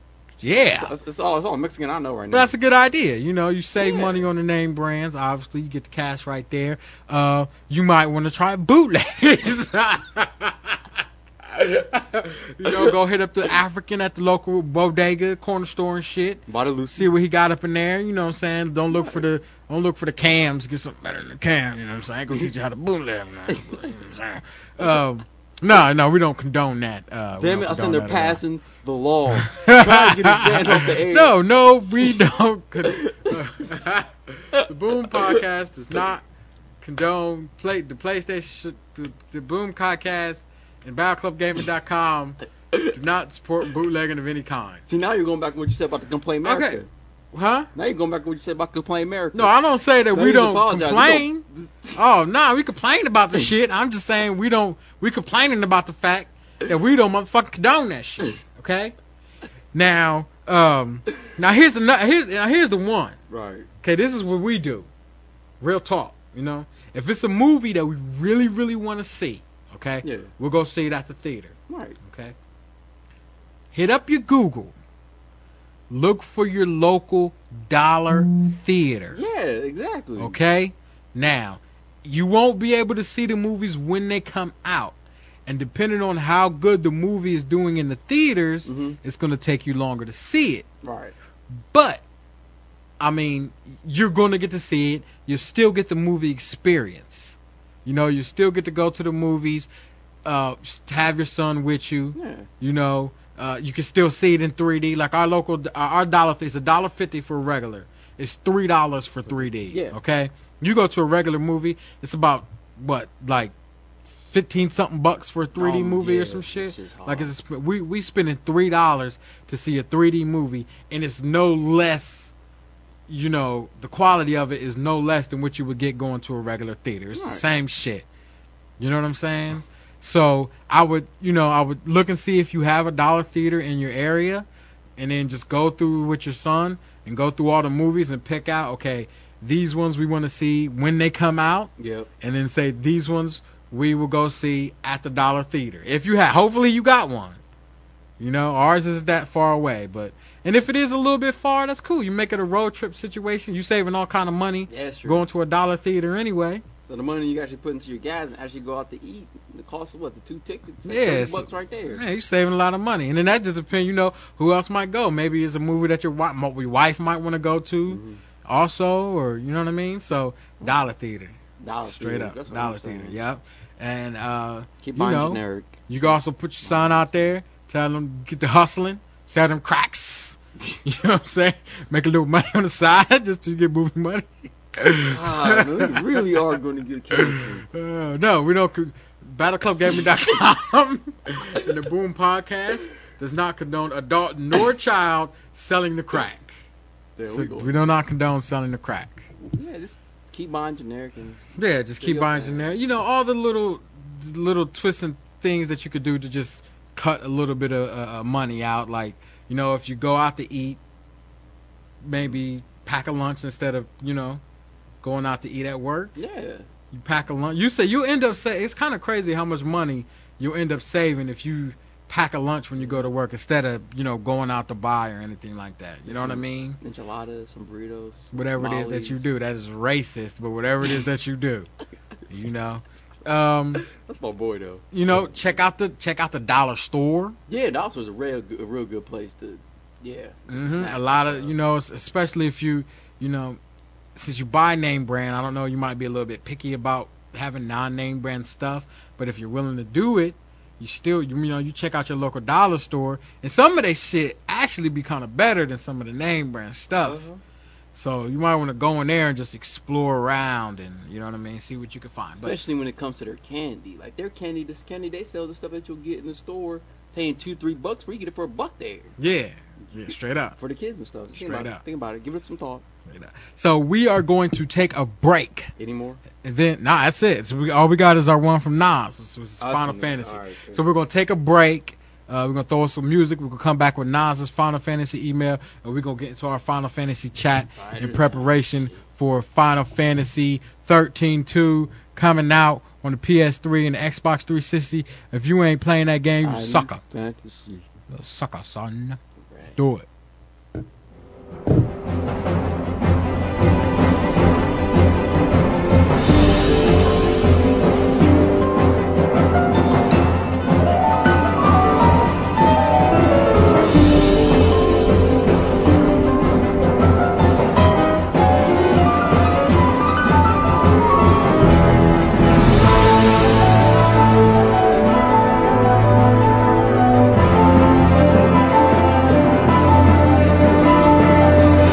S1: yeah.
S2: It's, it's, all, it's all Mexican I know right now.
S1: But that's a good idea. You know, you save
S2: yeah. money
S1: on the name brands. Obviously, you get the cash right there. Uh, you might want to try bootlegs. You know, go hit up the African at the local bodega, corner store and shit.
S2: Buy the Lucy.
S1: See what he got up in there. You know what I'm saying? Don't look for the don't look for the cams. Get something better than the cam. You know what I'm saying? I ain't gonna teach you how to bootleg. You know what I'm saying? Um, no, no, we don't condone that. Uh,
S2: Damn it! I said they're passing the law.
S1: Trying to get this band off the air. No, no, we don't. Con- the Boom Podcast does not condone play the PlayStation. Should, the, the Boom Podcast and Battle Club Gaming dot com do not support bootlegging of any kind.
S2: See, now you're going back to what you said about the Complain America.
S1: Okay. Huh?
S2: Now you're going back to what you said about Complain America.
S1: No, I don't say that
S2: now
S1: we don't
S2: apologize.
S1: complain.
S2: Don't.
S1: Oh, no, nah, we complain about the shit. I'm just saying we don't, we complaining about the fact that we don't motherfucking condone that shit. Okay? Now, um, now here's the, here's, now here's the one.
S2: Right.
S1: Okay, this is what we do. Real talk, you know? If it's a movie that we really, really want to see, okay?
S2: Yeah.
S1: We'll go see it at the theater.
S2: Right.
S1: Okay? Hit up your Google. Look for your local dollar theater.
S2: Yeah, exactly.
S1: Okay? Now, you won't be able to see the movies when they come out. And depending on how good the movie is doing in the theaters,
S2: mm-hmm.
S1: it's going to take you longer to see it.
S2: Right.
S1: But, I mean, you're going to get to see it. You'll still get the movie experience. You know, you still get to go to the movies, uh, have your son with you.
S2: Yeah.
S1: You know, uh, you can still see it in three D. Like our local, our dollar, it's a dollar fifty for regular. It's three dollars for three D.
S2: Yeah.
S1: Okay. You go to a regular movie, it's about what, like fifteen something bucks for a three D
S2: oh,
S1: movie
S2: yeah,
S1: or some shit. Like
S2: hard.
S1: it's we we spending three dollars to see a three D movie, and it's no less. You know, the quality of it is no less than what you would get going to a regular theater. It's
S2: right.
S1: the same shit. You know what I'm saying? So I would, you know, I would look and see if you have a dollar theater in your area, and then just go through with your son and go through all the movies and pick out, okay, these ones we want to see when they come out.
S2: Yep.
S1: And then say these ones we will go see at the dollar theater. If you have, hopefully you got one. You know, ours isn't that far away, but and if it is a little bit far, that's cool. You make it a road trip situation. You saving all kind of money
S2: yeah, that's true.
S1: going to a dollar theater anyway.
S2: So the money you actually put into your gas and actually go out to eat, the cost of what, the two tickets? Like
S1: Yeah,
S2: thirty
S1: it's-
S2: bucks right there.
S1: Yeah, you're saving a lot of money, and then that just depends. You know, who else might go? Maybe it's a movie that your wife, your wife might want to go to,
S2: Mhm.
S1: also, or you know what I mean. So dollar theater,
S2: Dollar
S1: straight
S2: theater,
S1: up,
S2: that's what
S1: dollar
S2: I'm saying.
S1: theater. Yep. And uh,
S2: Keep
S1: you
S2: buying
S1: know,
S2: generic.
S1: you can also put your son out there, tell them get the hustling, sell them cracks. You know what I'm saying? Make a little money on the side just to get movie money.
S2: Ah, man, we really are going to get canceled.
S1: Uh, no, we don't. battle club gaming dot com and the Boom Podcast does not condone adult nor child selling the crack.
S2: There
S1: So
S2: we go.
S1: we do not condone selling the crack.
S2: Yeah, just keep buying generic and
S1: Yeah, just keep
S2: Big
S1: buying
S2: up,
S1: generic. You know, all the little little twists and things that you could do to just cut a little bit of uh, uh, money out. Like, you know, if you go out to eat, maybe pack a lunch instead of, you know, going out to eat at work.
S2: yeah.
S1: You pack a lunch. You say you end up say it's kind of crazy how much money you end up saving if you pack a lunch when you go to work instead of, you know, going out to buy or anything like that. You know what I
S2: Some
S1: mean?
S2: Enchiladas, some burritos,
S1: Whatever it is that
S2: tamales.
S1: you do, that is racist, but whatever it is that you do, you know. Um,
S2: That's my boy though.
S1: you know, check out the check out the dollar store.
S2: Yeah, that was a real, good, a real good place to. Yeah.
S1: hmm
S2: snack
S1: A lot
S2: and
S1: of,
S2: stuff.
S1: you know, es- especially if you, you know, since you buy name brand, I don't know, you might be a little bit picky about having non-name brand stuff, but if you're willing to do it, you still, you, you know, you check out your local dollar store, and some of they shit actually be kind of better than some of the name brand stuff.
S2: Uh-huh.
S1: So you might want to go in there and just explore around and, you know what I mean, see what you can find. But
S2: Especially when it comes to their candy. Like their candy, this candy they sell the stuff that you'll get in the store, paying two, three bucks, where you get it for a buck there
S1: yeah, yeah, straight up.
S2: for the kids and stuff. Think
S1: Straight
S2: about
S1: up.
S2: it. Think about it. Give it some thought.
S1: Straight up. So we are going to take a break.
S2: Anymore?
S1: And then, nah, that's it. So we, all we got is our one from Nas. This was
S2: Oh,
S1: Final
S2: that's
S1: Fantasy.
S2: all right, cool.
S1: So we're going to take a break. Uh, we're going to throw us some music. We're going to come back with Nas's Final Fantasy email. And we're going to get into our Final Fantasy chat
S2: Right.
S1: in preparation for Final Fantasy thirteen two coming out on the P S three and the Xbox three sixty. If you ain't playing that game, you
S2: Final
S1: sucker.
S2: Fantasy.
S1: You sucker, son.
S2: Right.
S1: Do it.
S4: Thank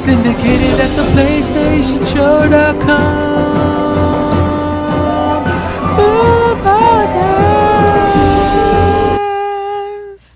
S1: Syndicated at the PlayStation Show dot com. Boom Podcast.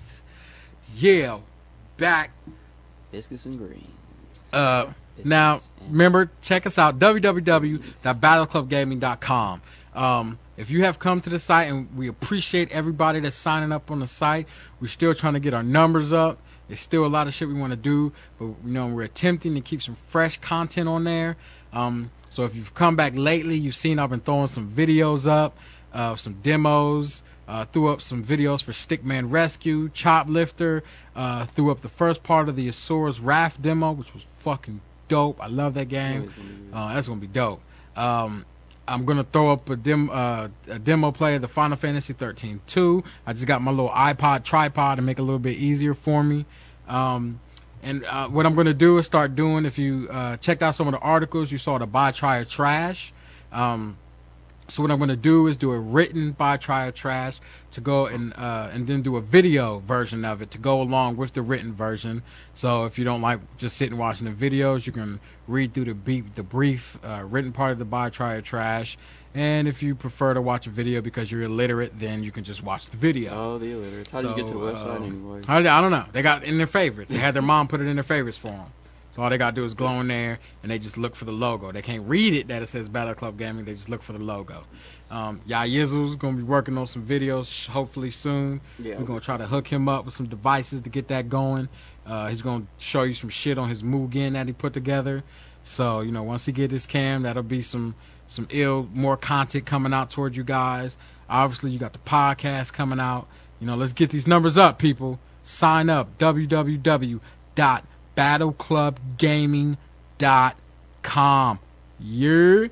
S1: Yeah, back.
S2: Biscuits and green.
S1: Uh, now, remember, check us out, w w w dot battle club gaming dot com. Um, if you have come to the site, and we appreciate everybody that's signing up on the site, we're still trying to get our numbers up. There's still a lot of shit we want to do, but you know we're attempting to keep some fresh content on there. Um, so if you've come back lately, you've seen I've been throwing some videos up, uh, some demos. Uh, threw up some videos for Stickman Rescue, Choplifter. Uh, threw up the first part of the Azores Raft demo, which was fucking dope. I love that game. Uh, that's gonna be dope. Um, I'm gonna throw up a, dem- uh, a demo play of the Final Fantasy thirteen two. I just got my little iPod tripod to make it a little bit easier for me. Um, and uh, what I'm gonna do is start doing. If you uh, checked out some of the articles, you saw the Buy, Try, or Trash. Um, So what I'm going to do is do a written Buy, Try, or Trash to go and uh, and then do a video version of it to go along with the written version. So if you don't like just sitting watching the videos, you can read through the beat, the brief uh, written part of the Buy, Try, or Trash. And if you prefer to watch a video because you're illiterate, then you can just watch the video.
S2: Oh, the illiterates. How do you
S1: So,
S2: get to the website
S1: um,
S2: anyway?
S1: I, I don't know. They got it in their favorites. They had their mom put it in their favorites for them. So all they got to do is go in there, and they just look for the logo. They can't read it that it says Battle Club Gaming. They just look for the logo. Um, Ya Yizzle's going to be working on some videos hopefully soon.
S2: Yeah,
S1: We're going to try to hook him up with some devices to get that going. Uh, he's going to show you some shit on his Mugen that he put together. So, you know, once he get his cam, that'll be some, some ill, more content coming out towards you guys. Obviously, you got the podcast coming out. You know, let's get these numbers up, people. Sign up, w w w dot battle club gaming dot com. Yeah,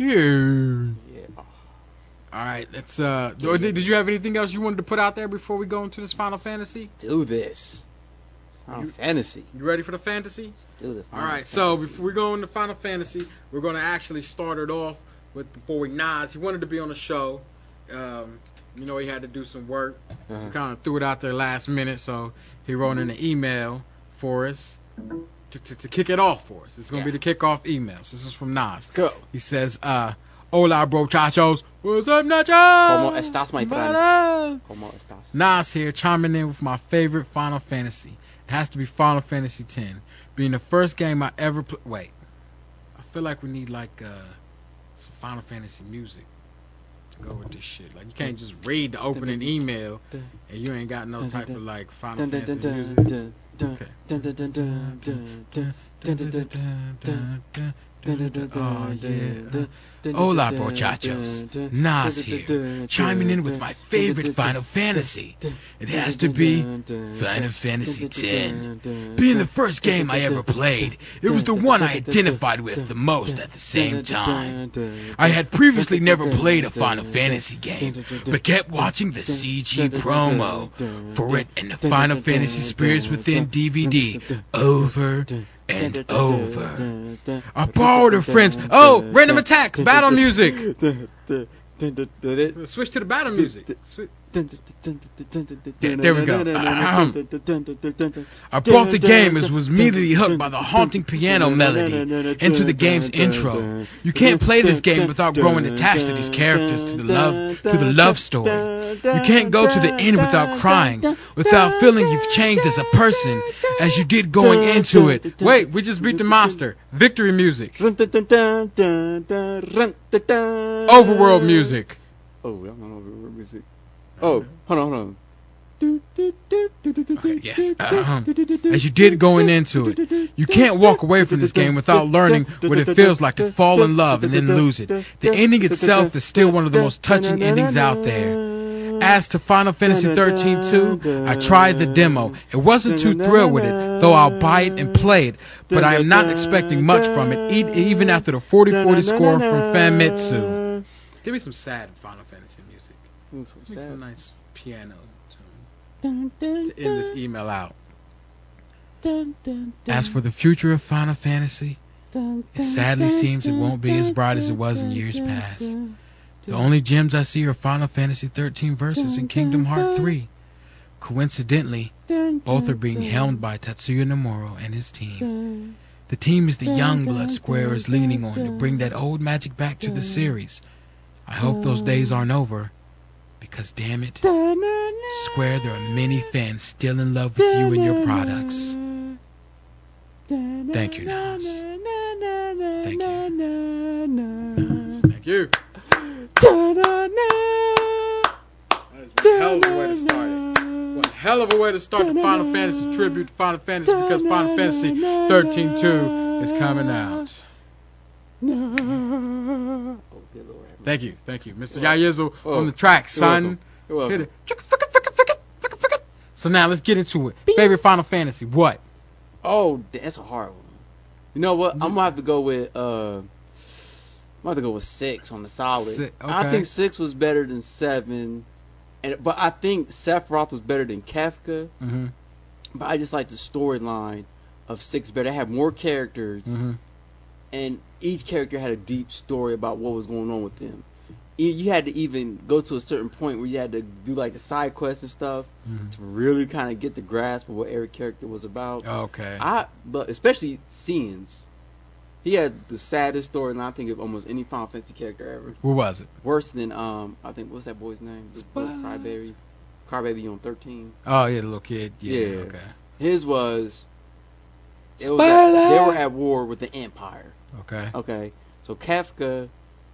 S1: yeah.
S2: Yeah.
S1: All right, let's. Uh, did, did you have anything else you wanted to put out there before we go into this Final Fantasy?
S2: Do this. Final
S1: You-
S2: Fantasy.
S1: You ready for the fantasy?
S2: Do the
S1: All
S2: Final
S1: right, so
S2: Fantasy.
S1: before we go into Final Fantasy, we're going to actually start it off with the boy Nas. He wanted to be on the show. Um, you know, he had to do some work.
S2: Uh-huh.
S1: We kind of threw it out there last minute, so he wrote in an email for us to, to, to kick it off for us. It's going to
S2: Yeah.
S1: be the kickoff emails. This is from Nas.
S2: Go.
S1: He says, uh, hola, bro, chachos. What's up, nachos?
S2: ¿Cómo estás, my friend?
S1: Hola.
S2: ¿Cómo estás?
S1: Nas here, chiming in with my favorite Final Fantasy. It has to be Final Fantasy X, being the first game I ever played. Wait, I feel like we need like uh, some Final Fantasy music to go with this shit. Like you can't just read the opening email and you ain't got no type of like Final Fantasy music. Okay. Oh yeah. Hola, muchachos. Nas here, chiming in with my favorite Final Fantasy. It has to be Final Fantasy X. Being the first game I ever played, it was the one I identified with the most at the same time. I had previously never played a Final Fantasy game, but kept watching the C G promo for it and the Final Fantasy Spirits Within D V D over and over. I borrowed a friend's. Oh, random attack, battle music. Switch to the battle music. Switch. There, there we go. Ahem. I bought the game and was immediately hooked by the haunting piano melody into the game's intro. You can't play this game without growing attached to these characters, to the love, to the love story. You can't go to the end without crying, without feeling you've changed as a person, as you did going into it. Wait, we just beat the monster. Victory music. Overworld music.
S2: Oh, I don't know overworld music. Oh, hold on, hold on.
S1: Okay, yes. Uh-huh. As you did going into it, you can't walk away from this game without learning what it feels like to fall in love and then lose it. The ending itself is still one of the most touching endings out there. As to Final Fantasy thirteen two, I tried the demo. It wasn't too thrilled with it, though I'll buy it and play it, but I am not expecting much from it, e- even after the forty forty score from Famitsu. Give me some sad Final Fantasy music.
S2: Looks so
S1: Give me
S2: sad.
S1: some nice piano tune to end this email out. As for the future of Final Fantasy, it sadly seems it won't be as bright as it was in years past. The only gems I see are Final Fantasy thirteen Versus and Kingdom Hearts three. Coincidentally, both are being helmed by Tatsuya Nomura and his team. The team is the Youngblood Square is leaning on to bring that old magic back to the series. I hope those days aren't over, because damn it, Square, there are many fans still in love with you and your products. Thank you, Nas. Thank you. Nas. Thank you. That is one hell of a way to start it. One hell of a way to start the Final Fantasy tribute to Final Fantasy, because Final Fantasy thirteen two is coming out. Thank you, thank you, Mister Yayizzle
S2: Oh,
S1: on the track, son.
S2: welcome. You're welcome.
S1: Hit it. So now let's get into it. Favorite Final Fantasy? What?
S2: Oh, that's a hard one. You know what? I'm gonna have to go with. Uh, I'm gonna have to go with six on the solid.
S1: Si-
S2: I
S1: okay.
S2: think six was better than seven, and but I think Sephiroth was better than Kefka.
S1: Mm-hmm.
S2: But I just like the storyline of six better. They had more characters,
S1: Mm-hmm.
S2: and each character had a deep story about what was going on with them. You you had to even go to a certain point where you had to do like the side quests and stuff
S1: Mm-hmm.
S2: to really kind of get the grasp of what every character was about.
S1: Okay.
S2: I, but especially Scenes, he had the saddest storyline I think of almost any Final Fantasy character ever.
S1: What was it?
S2: Worse than um, I think what's that boy's name? The
S1: Spy.
S2: little Crybaby, Crybaby on thirteen.
S1: Oh yeah, the little kid. Yeah.
S2: Yeah.
S1: Okay.
S2: His was. It was at, they were at war with the Empire.
S1: Okay.
S2: Okay, so Kefka,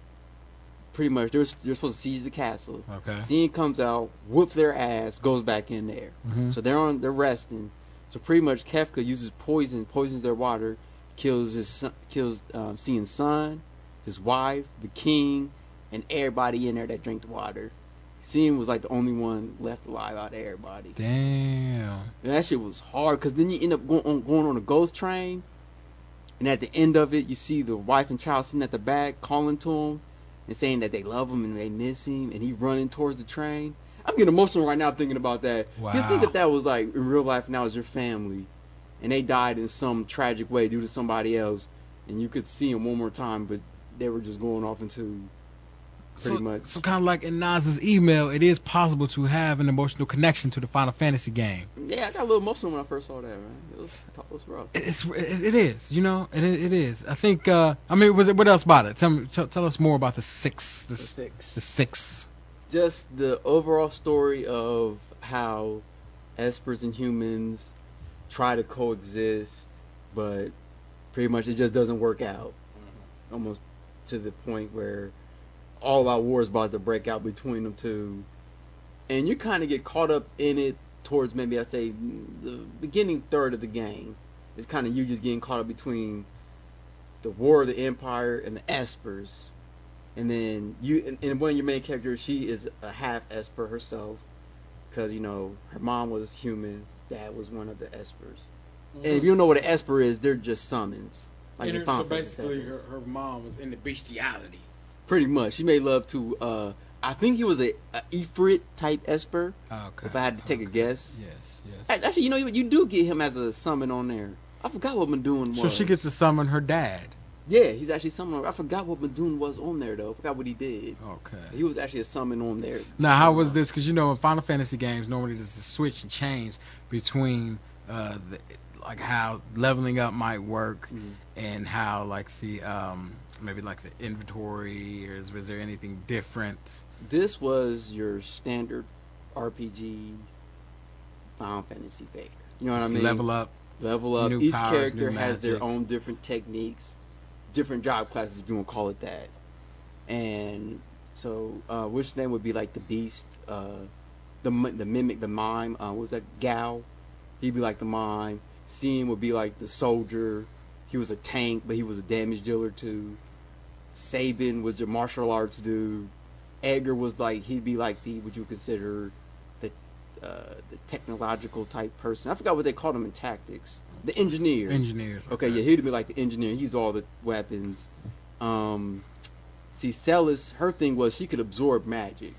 S2: pretty much they're they're supposed to seize the castle.
S1: Okay.
S2: Scene comes out, whoops their ass, goes back in there.
S1: Mm-hmm.
S2: So they're on, they're resting. So pretty much Kefka uses poison, poisons their water, kills his son, kills um, Cian's son, his wife, the king, and everybody in there that drank the water. Cian was like the only one left alive out of everybody.
S1: Damn.
S2: And that shit was hard, because then you end up going on, going on a ghost train, and at the end of it, you see the wife and child sitting at the back calling to him and saying that they love him and they miss him, and he running towards the train. I'm getting emotional right now thinking about that.
S1: Wow.
S2: Just think if that was like in real life and that was your family, and they died in some tragic way due to somebody else, and you could see them one more time, but they were just going off into pretty
S1: so,
S2: much.
S1: So kind of like in Nas's email, it is possible to have an emotional connection to the Final Fantasy game.
S2: Yeah, I got a little emotional when I first saw that, man. It was, it was rough.
S1: It's it is, you know, it it is. I think. Uh, I mean, was it? What else about it? Tell me, tell, tell us more about the six. The,
S2: The six.
S1: The six.
S2: Just the overall story of how espers and humans try to coexist, but pretty much it just doesn't work out. Almost to the point where all out war is about to break out between them two, and you kind of get caught up in it towards maybe I say the beginning third of the game. It's kind of you just getting caught up between the War of the Empire and the Espers, and then you and, and one of your main characters, she is a half Esper herself, because you know her mom was human, dad was one of the Espers. Mm-hmm. And if you don't know what an Esper is, they're just summons. Like
S1: And
S2: in
S1: her,
S2: Final
S1: so
S2: Fantasy
S1: basically,
S2: seven.
S1: her, her mom was into bestiality.
S2: Pretty much, she made love to. Uh, I think he was a, a Ifrit type Esper.
S1: Okay.
S2: If I had to take
S1: okay.
S2: a guess.
S1: Yes. Yes.
S2: Hey, actually, you know, you, you do get him as a summon on there. I forgot what Madoon was.
S1: So she gets to summon her dad.
S2: Yeah, he's actually summoned. I forgot what Madoon was on there though. I forgot what he did.
S1: Okay.
S2: He was actually a summon on there.
S1: Now, how was this? Because you know, in Final Fantasy games, normally there's a switch and change between uh, the, like how leveling up might work
S2: Mhm.
S1: and how like the um, maybe like the inventory, or is was there anything different?
S2: This was your standard R P G Final Fantasy fare. You know what I mean?
S1: Level up.
S2: Level up.
S1: New
S2: Each
S1: powers,
S2: character
S1: new
S2: has their
S1: magic.
S2: own different techniques, different job classes, if you want to call it that. And so, uh, which name would be like the beast, uh, the mi- the mimic, the mime. Uh, what was that Gao? He'd be like the mime. Cian would be like the soldier. He was a tank, but he was a damage dealer too. Sabin was your martial arts dude. Edgar was like he'd be like the what you would consider the uh, the technological type person. I forgot what they called him in tactics. The engineer.
S1: Engineers.
S2: Okay, yeah, he'd be like the engineer. He used all the weapons. Um, see, Celis, her thing was she could absorb magic,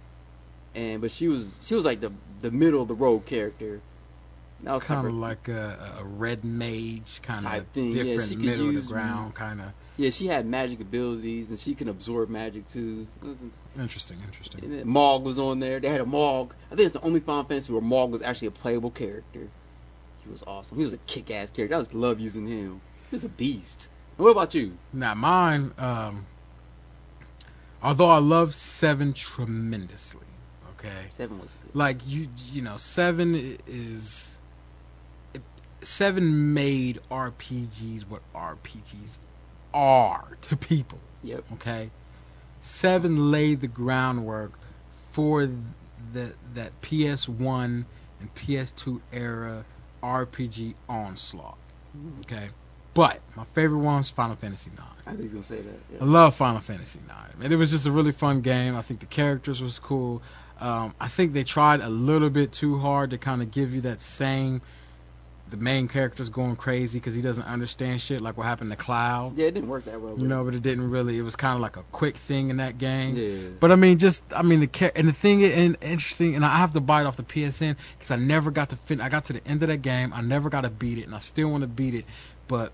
S2: and but she was she was like the the middle of the road character. That was
S1: Kind
S2: her-
S1: of like a, a red mage, kind of
S2: Type thing, yeah,
S1: different,
S2: she could
S1: middle of
S2: use-
S1: the ground, kind of
S2: yeah, she had magic abilities and she can absorb magic too. It was-
S1: interesting, interesting.
S2: and then Mog was on there. They had a Mog. I think it's the only Final Fantasy where Mog was actually a playable character. He was awesome. He was a kick-ass character. I just love using him. He's a beast. And what about you?
S1: Now mine, um, although I love seven tremendously, okay.
S2: Seven was good.
S1: Like you, you know, seven is it, seven made R P Gs what R P Gs are to people.
S2: Yep.
S1: Okay. Seven laid the groundwork for the that P S one and P S two era R P G onslaught.
S2: Mm-hmm.
S1: Okay. But my favorite one is Final Fantasy nine.
S2: I think you're gonna say that. Yeah.
S1: I love Final Fantasy nine. And it was just a really fun game. I think the characters was cool. Um, I think they tried a little bit too hard to kind of give you that same, the main character's going crazy because he doesn't understand shit, like what happened to Cloud.
S2: Yeah, it didn't work that well.
S1: You know, but it didn't really. It was kind of like a quick thing in that game.
S2: Yeah.
S1: But I mean, just I mean the char- and the thing and interesting, and I have to bite off the P S N because I never got to fin. I got to the end of that game. I never got to beat it, and I still want to beat it, but.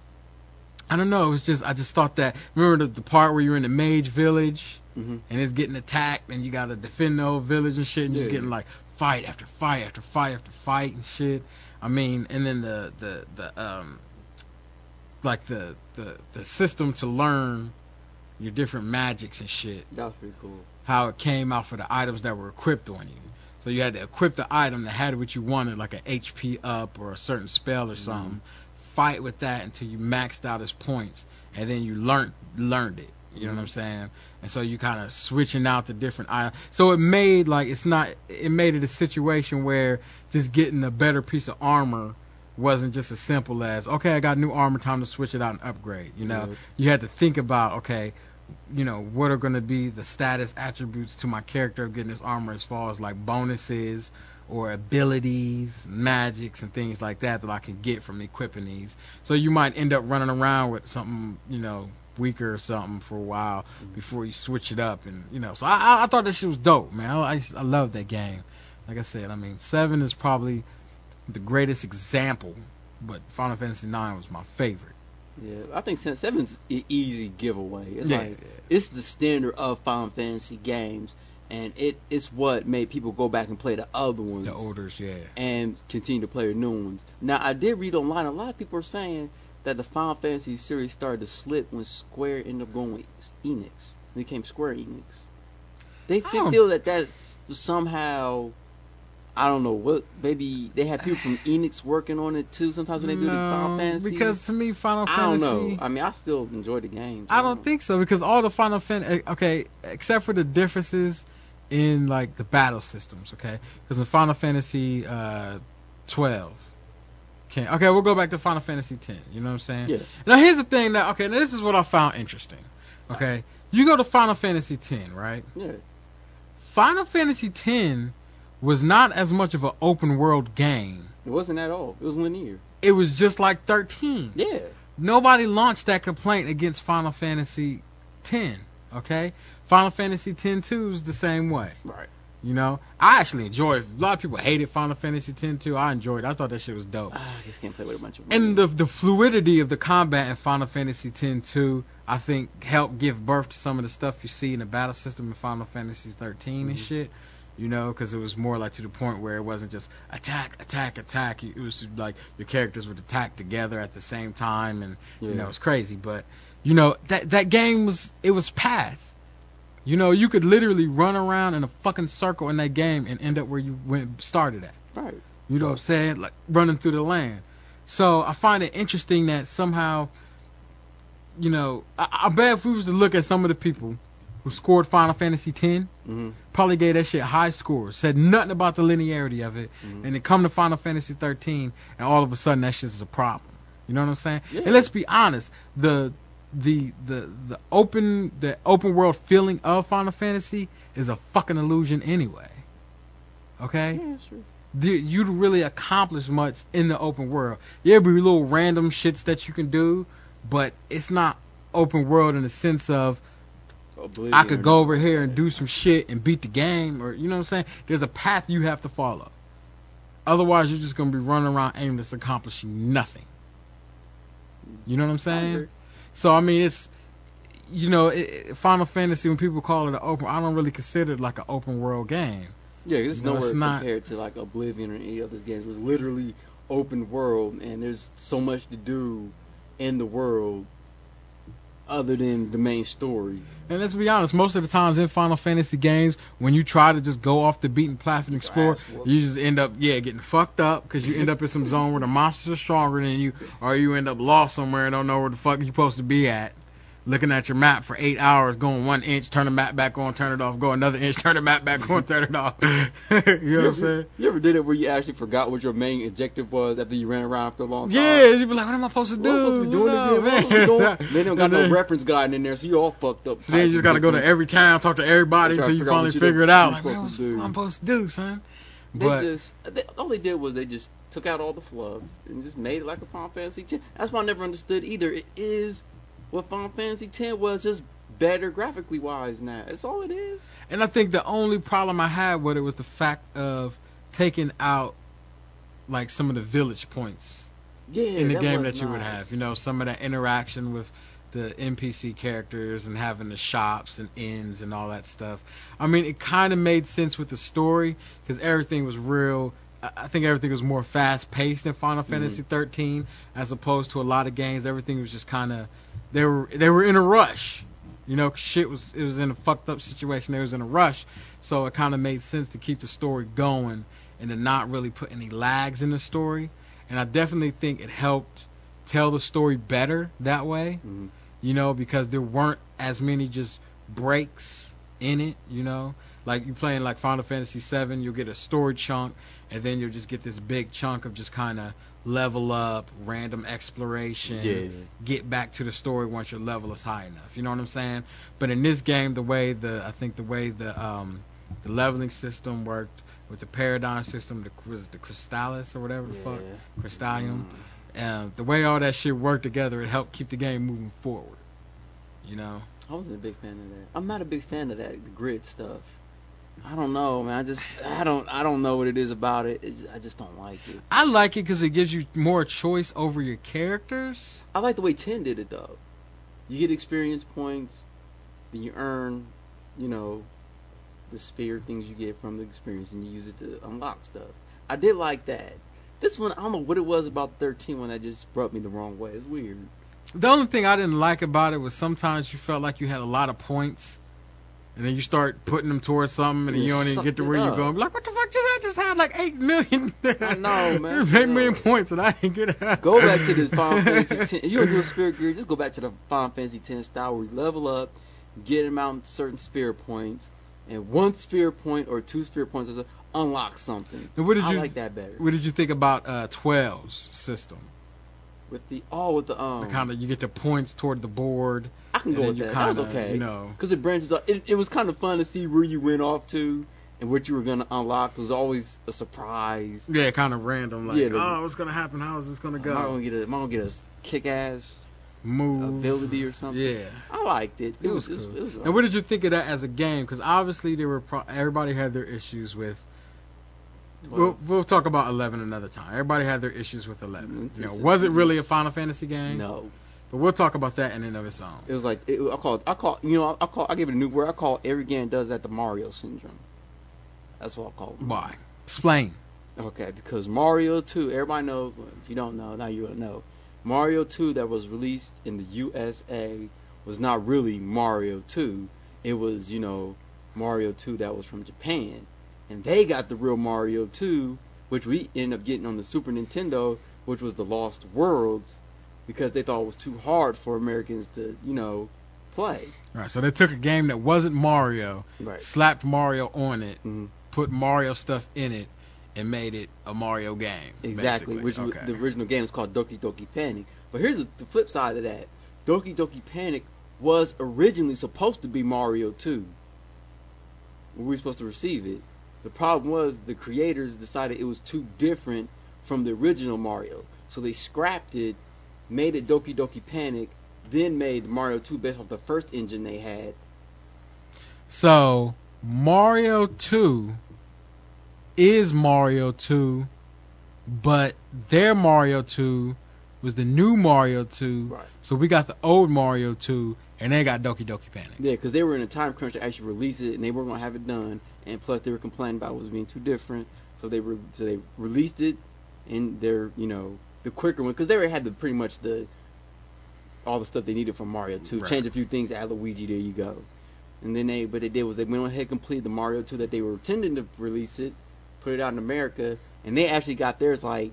S1: I don't know. It was just I just thought that. Remember the, the part where you're in the mage village
S2: Mm-hmm.
S1: and it's getting attacked and you gotta defend the whole village and shit and
S2: Yeah.
S1: just getting like fight after fight after fight after fight and shit. I mean, and then the the the um like the the the system to learn your different magics and shit.
S2: That was pretty cool.
S1: How it came out for the items that were equipped on you. So you had to equip the item that had what you wanted, like an H P up or a certain spell or something. Mm-hmm. Fight with that until you maxed out his points, and then you learned learned it. You know what I'm saying? And so you kind of switching out the different items. So it made like it's not. It made it a situation where just getting a better piece of armor wasn't just as simple as okay, I got new armor, time to switch it out and upgrade. You know,
S2: Yeah.
S1: you had to think about okay, you know, what are going to be the status attributes to my character of getting this armor as far as like bonuses or abilities, magics, and things like that that I can get from equipping these. So you might end up running around with something, you know, weaker or something for a while mm-hmm. before you switch it up, and you know. So I, I thought that shit was dope, man. I, I, I love that game. Like I said, I mean, seven is probably the greatest example, but Final Fantasy nine was my favorite.
S2: Yeah, I think seven's an easy giveaway. It's
S1: Yeah,
S2: like
S1: yeah.
S2: it's the standard of Final Fantasy games. And it it's what made people go back and play the other ones.
S1: The olders, yeah.
S2: And continue to play the new ones. Now, I did read online, a lot of people are saying that the Final Fantasy series started to slip when Square ended up going with Enix. It became Square Enix. They, they
S1: don't-
S2: feel that that's somehow, I don't know, what maybe they have people from Enix working on it too sometimes when they do the Final
S1: No,
S2: Fantasy.
S1: because to me, Final
S2: I don't
S1: Fantasy.
S2: know. I mean, I still enjoy the game.
S1: I don't think so because all the Final Fantasy, okay, except for the differences in like the battle systems, okay, because in Final Fantasy uh, twelve, okay, okay, we'll go back to Final Fantasy ten. You know what I'm saying?
S2: Yeah.
S1: Now here's the thing that okay, now this is what I found interesting. Okay, you go to Final Fantasy ten, right?
S2: Yeah.
S1: Final Fantasy ten was not as much of an open world game.
S2: It wasn't at all. It was linear.
S1: It was just like thirteen.
S2: Yeah.
S1: Nobody launched that complaint against Final Fantasy ten, okay? Final Fantasy ten two is the same way,
S2: Right.
S1: you know? I actually enjoyed it. A lot of people hated Final Fantasy ten two. I enjoyed it. I thought that shit was dope.
S2: Ah, I just can't play with a bunch of
S1: And the the fluidity of the combat in Final Fantasy ten two, I think, helped give birth to some of the stuff you see in the battle system in Final Fantasy thirteen and
S2: Mhm.
S1: shit. You know, because it was more like to the point where it wasn't just attack, attack, attack. It was like your characters would attack together at the same time, and you
S2: Yeah.
S1: know, it's crazy. But you know, that that game was it was path. You know, you could literally run around in a fucking circle in that game and end up where you went started at.
S2: Right.
S1: You know what I'm saying? Like running through the land. So I find it interesting that somehow, you know, I, I bet if we was to look at some of the people who scored Final Fantasy X,
S2: Mm-hmm.
S1: probably gave that shit high scores, said nothing about the linearity of it,
S2: Mhm.
S1: and then come to Final Fantasy thirteen, and all of a sudden that shit is a problem. You know what I'm saying?
S2: Yeah.
S1: And let's be honest, the the the the open the open world feeling of Final Fantasy is a fucking illusion anyway. Okay?
S2: Yeah, sure.
S1: Do you really accomplish much in the open world? Yeah, be little random shits that you can do, but it's not open world in the sense of
S2: Oblivion.
S1: I could go over here and do some shit and beat the game, or you know what I'm saying? There's a path you have to follow. Otherwise, you're just gonna be running around aimless, accomplishing nothing. You know what I'm
S2: I
S1: saying?
S2: agree.
S1: So I mean, it's you know, it, it- Final Fantasy. When people call it an open, I don't really consider it like an open world game.
S2: Yeah, 'cause it's
S1: No,
S2: nowhere
S1: it's not.
S2: compared to like Oblivion or any other games. It was literally open world, and there's so much to do in the world other than the main story.
S1: And let's be honest, most of the times in Final Fantasy games, when you try to just go off the beaten path and explore, you just end up, yeah, getting fucked up because you end up in some zone where the monsters are stronger than you, or you end up lost somewhere and don't know where the fuck you're supposed to be at. Looking at your map for eight hours, going one inch, turn the map back on, turn it off, go another inch, turn the map back on, turn it off. you know
S2: you
S1: what
S2: ever,
S1: I'm saying?
S2: You ever did it where you actually forgot what your main objective was after you ran around for a long time?
S1: Yeah, you'd be like, what am I supposed to do?
S2: What am I supposed to be doing
S1: no,
S2: again? What am I supposed to be doing? They don't got no
S1: then,
S2: reference guide in there, so you all fucked up.
S1: So then you just got to go to every town, talk to everybody until you finally figure it out. Like,
S2: what
S1: man, what's
S2: do.
S1: what I'm supposed to do, son?
S2: They
S1: But
S2: just, they, all they did was they just took out all the fluff and just made it like a Final Fantasy ten. That's why I never understood either. It is what Final Fantasy ten was, just better graphically wise now. That's all it is.
S1: And I think the only problem I had with it was the fact of taking out like some of the village points
S2: Yeah,
S1: in the
S2: that
S1: game
S2: was
S1: that you would
S2: nice.
S1: have. You know, some of that interaction with the N P C characters and having the shops and inns and all that stuff. I mean, it kind of made sense with the story because everything was real. I I think everything was more fast-paced in Final Fantasy thirteen as opposed to a lot of games. Everything was just kind of they were they were in a rush. You know, shit was it was in a fucked up situation. They was in a rush, so it kind of made sense to keep the story going and to not really put any lags in the story. And I definitely think it helped tell the story better that way.
S2: Mm-hmm.
S1: You know, because there weren't as many just breaks in it. You know, like you playing like Final Fantasy seven, you'll get a story chunk, and then you'll just get this big chunk of just kind of level up, random exploration,
S2: Yeah.
S1: get back to the story once your level is high enough. You know what I'm saying? But in this game, the way the I think the way the um the leveling system worked with the paradigm system, the was it the Crystallis or whatever the
S2: Yeah.
S1: fuck, Crystallium.
S2: Mm.
S1: Uh, the way all that shit worked together, it helped keep the game moving forward. You know?
S2: I wasn't a big fan of that. I'm not a big fan of that, the grid stuff. I don't know, man. I just, I don't, I don't know what it is about it. It's, I just don't like it.
S1: I like it because it gives you more choice over your characters.
S2: I like the way ten did it though. You get experience points, then you earn, you know, the sphere things you get from the experience, and you use it to unlock stuff. I did like that. This one, I don't know what it was about the thirteen one that just rubbed me the wrong way. It's weird.
S1: The only thing I didn't like about it was sometimes you felt like you had a lot of points, and then you start putting them towards something, and then
S2: You
S1: you don't even
S2: sucked
S1: get to
S2: it
S1: where you're
S2: up.
S1: going. Like, what the fuck? Just I just had like eight million.
S2: I know, man.
S1: eight million points, and I didn't get it.
S2: Go back to this Final Fantasy ten. If you don't do a sphere gear, just go back to the Final Fantasy ten style where you level up, get them out certain sphere points, and one sphere point or two sphere points or so, unlock something.
S1: And what did
S2: I
S1: you
S2: like that better.
S1: What did you think about uh, twelve's system?
S2: With the oh, with the um,
S1: Kind of you get the points toward the board.
S2: I can go
S1: and
S2: with
S1: then
S2: that.
S1: you
S2: That was
S1: kinda,
S2: okay.
S1: You know,
S2: because it branches off. It, it was kind of fun to see where you went off to and what you were gonna unlock. It was always a surprise.
S1: yeah, kind of random. Like,
S2: Yeah, the-
S1: oh, what's gonna happen? How is this gonna
S2: Am I
S1: go?
S2: gonna get a, am I gonna get a kick-ass
S1: Move.
S2: ability or something?
S1: Yeah.
S2: I liked it. It,
S1: It
S2: was,
S1: was
S2: it
S1: cool.
S2: was, it was
S1: And what did you think of that as a game? Because obviously there were pro- everybody had their issues with. We'll, we'll talk about eleven another time. Everybody had their issues with eleven. You know, was it really a Final Fantasy game?
S2: No.
S1: But we'll talk about that in and of its own.
S2: It was like it, I call it, I call you know I call I give it a new word. I call every game does that the Mario syndrome. That's what I call it.
S1: Why? Explain.
S2: Okay, because Mario two, everybody knows. Well, if you don't know, now you will know. Mario two that was released in the U S A was not really Mario two. It was, you know, Mario two that was from Japan. And they got the real Mario two, which we ended up getting on the Super Nintendo, which was the Lost Worlds, because they thought it was too hard for Americans to, you know, play.
S1: All right, so they took a game that wasn't Mario,
S2: Right.
S1: slapped Mario on it,
S2: Mhm.
S1: put Mario stuff in it, and made it a Mario game.
S2: Exactly,
S1: basically.
S2: which was,
S1: Okay.
S2: the original game is called Doki Doki Panic. But here's the, the flip side of that. Doki Doki Panic was originally supposed to be Mario two. We were supposed to receive it. The problem was the creators decided it was too different from the original Mario. So they scrapped it, made it Doki Doki Panic, then made Mario two based off the first engine they had.
S1: So Mario two is Mario two, but their Mario two was the new Mario two.
S2: Right.
S1: So we got the old Mario two, and they got Doki Doki Panic.
S2: Yeah, because they were in a time crunch to actually release it, and they weren't going to have it done. And plus, they were complaining about it was being too different. So they re- so they released it in their, you know, the quicker one, because they already had the pretty much the all the stuff they needed from Mario two.
S1: Right.
S2: Change a few things, add Luigi, there you go. And then they, what they did was they went ahead and completed the Mario two that they were intending to release it, put it out in America, and they actually got theirs like,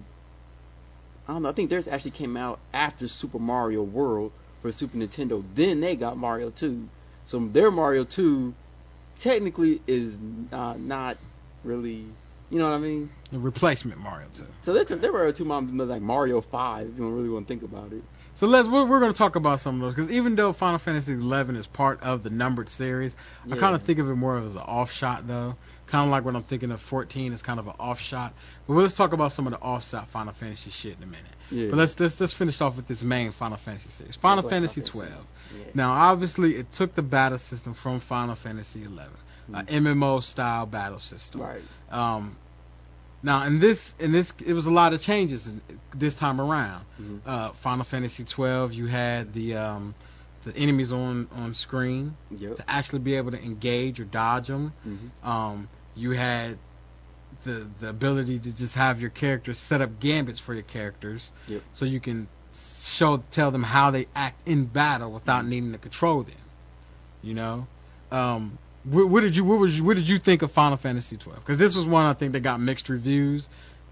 S2: I don't know, I think theirs actually came out after Super Mario World for Super Nintendo. Then they got Mario two. So their Mario two technically is uh, not really, you know what I mean?
S1: The replacement Mario two.
S2: So they took their Mario two mom like Mario five, if you really want to think about it.
S1: So let's we're, we're going to talk about some of those because even though Final Fantasy eleven is part of the numbered series,
S2: Yeah.
S1: I kind of think of it more as an offshot though. Kind of like when I'm thinking of fourteen is kind of an offshot. But let's talk about some of the offshot Final Fantasy shit in a minute.
S2: Yeah.
S1: But let's let's let's finish off with this main Final Fantasy series, Final
S2: That's
S1: Fantasy
S2: what I was
S1: twelve.
S2: saying. Yeah.
S1: Now obviously it took the battle system from Final Fantasy eleven, an
S2: Mhm.
S1: M M O style battle system.
S2: Right.
S1: Um, now in this in this it was a lot of changes in, this time around.
S2: Mhm.
S1: Uh, Final Fantasy twelve, you had the um, the enemies on, on screen
S2: Yep.
S1: to actually be able to engage or dodge them.
S2: Mhm.
S1: Um, you had the the ability to just have your characters set up gambits for your characters,
S2: Yep.
S1: so you can show tell them how they act in battle without
S2: Mhm.
S1: needing to control them. You know. Um, What, what did you what was you, what did you think of Final Fantasy twelve? Because this was one I think that got mixed reviews.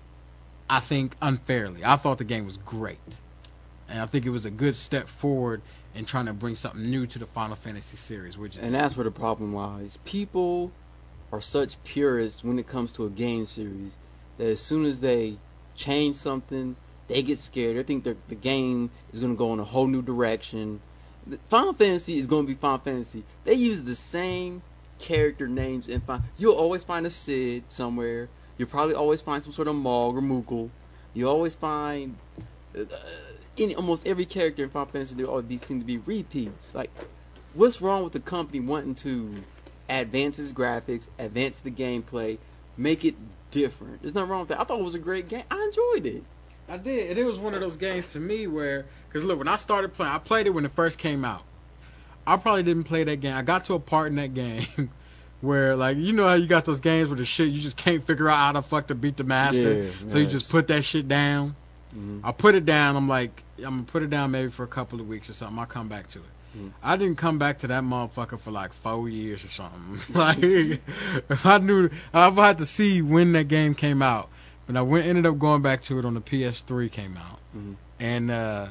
S1: I think unfairly. I thought the game was great, and I think it was a good step forward in trying to bring something new to the Final Fantasy series. Which is
S2: And that's where the problem lies. People are such purists when it comes to a game series that as soon as they change something, they get scared. They think that the game is going to go in a whole new direction. The Final Fantasy is going to be Final Fantasy. They use the same character names in Final. You'll always find a Cid somewhere. You'll probably always find some sort of Mog or Moogle. You always find uh, in almost every character in Final Fantasy. There always seem to be repeats. Like, what's wrong with the company wanting to advance its graphics, advance the gameplay, make it different? There's nothing wrong with that. I thought it was a great game. I enjoyed it.
S1: I did, and it was one of those games to me where, because look, when I started playing, I played it when it first came out. I probably didn't play that game. I got to a part in that game where, like, you know how you got those games where the shit you just can't figure out how the fuck to beat the master,
S2: Yeah,
S1: so you
S2: yes.
S1: just put that shit down.
S2: Mm-hmm.
S1: I put it down. I'm like, I'm gonna put it down maybe for a couple of weeks or something. I'll come back to it.
S2: Mhm.
S1: I didn't come back to that motherfucker for like four years or something. Like, if I knew, I had to see when that game came out. But I went, ended up going back to it on the P S three came out,
S2: Mm-hmm.
S1: and uh,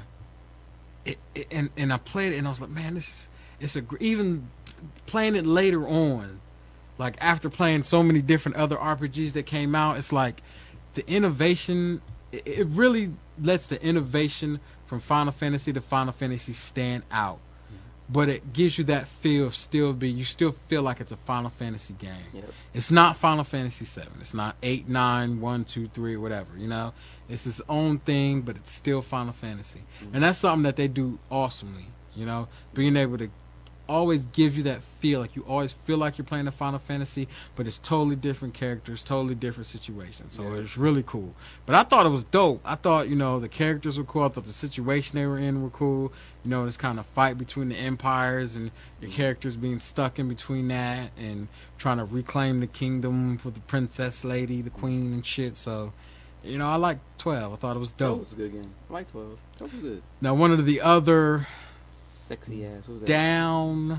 S1: it, it, and and I played it and I was like, man, this is it's a gr- even playing it later on, like after playing so many different other R P Gs that came out, it's like the innovation. It, it really lets the innovation from Final Fantasy to Final Fantasy stand out. But it gives you that feel of still be, you still feel like it's a Final Fantasy game.
S2: Yep.
S1: It's not Final Fantasy seven. It's not eight, nine, one, two, three, whatever, you know? It's its own thing, but it's still Final Fantasy.
S2: Mm-hmm.
S1: And that's something that they do awesomely, you know? Being able to always give you that feel, like you always feel like you're playing a Final Fantasy, but it's totally different characters, totally different situations. So
S2: Yeah.
S1: it's really cool. But I thought it was dope. I thought, you know, the characters were cool. I thought the situation they were in were cool. You know, this kind of fight between the empires and your characters being stuck in between that and trying to reclaim the kingdom for the princess lady, the queen and shit. So, you know, I like twelve. I thought it was
S2: That
S1: dope.
S2: was a good game. I like twelve. That was good.
S1: Now, one of the other
S2: Sexy ass. What was that?
S1: down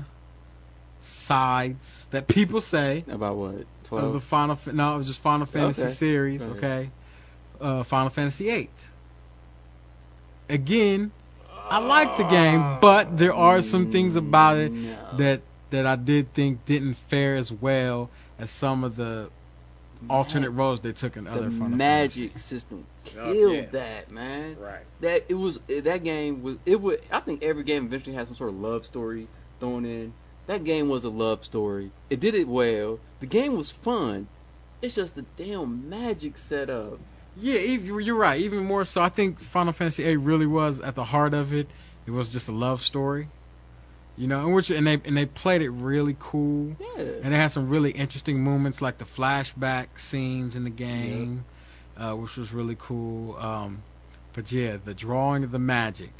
S1: sides that people say
S2: About what?
S1: of
S2: twelve?
S1: the Final Fa- no, it was just Final Fantasy
S2: Okay.
S1: series,
S2: Go ahead.
S1: okay? Uh, Final Fantasy eight. Again, I like the game, but there are some things about it
S2: No.
S1: that that I did think didn't fare as well as some of the alternate roads they took in
S2: the
S1: other Final
S2: magic
S1: Fantasy.
S2: system
S1: Oh,
S2: killed
S1: yes.
S2: that, man.
S1: Right.
S2: That it was that game was it would I think every game eventually has some sort of love story thrown in. That game was a love story. It did it well. The game was fun. It's just the damn magic setup.
S1: Yeah, even- you're right. Even more so, I think Final Fantasy eight really was at the heart of it. It was just a love story, you know, and which and they and they played it really cool.
S2: Yeah.
S1: And they had some really interesting moments, like the flashback scenes in the game, uh, which was really cool. Um, but yeah, the drawing of the magic.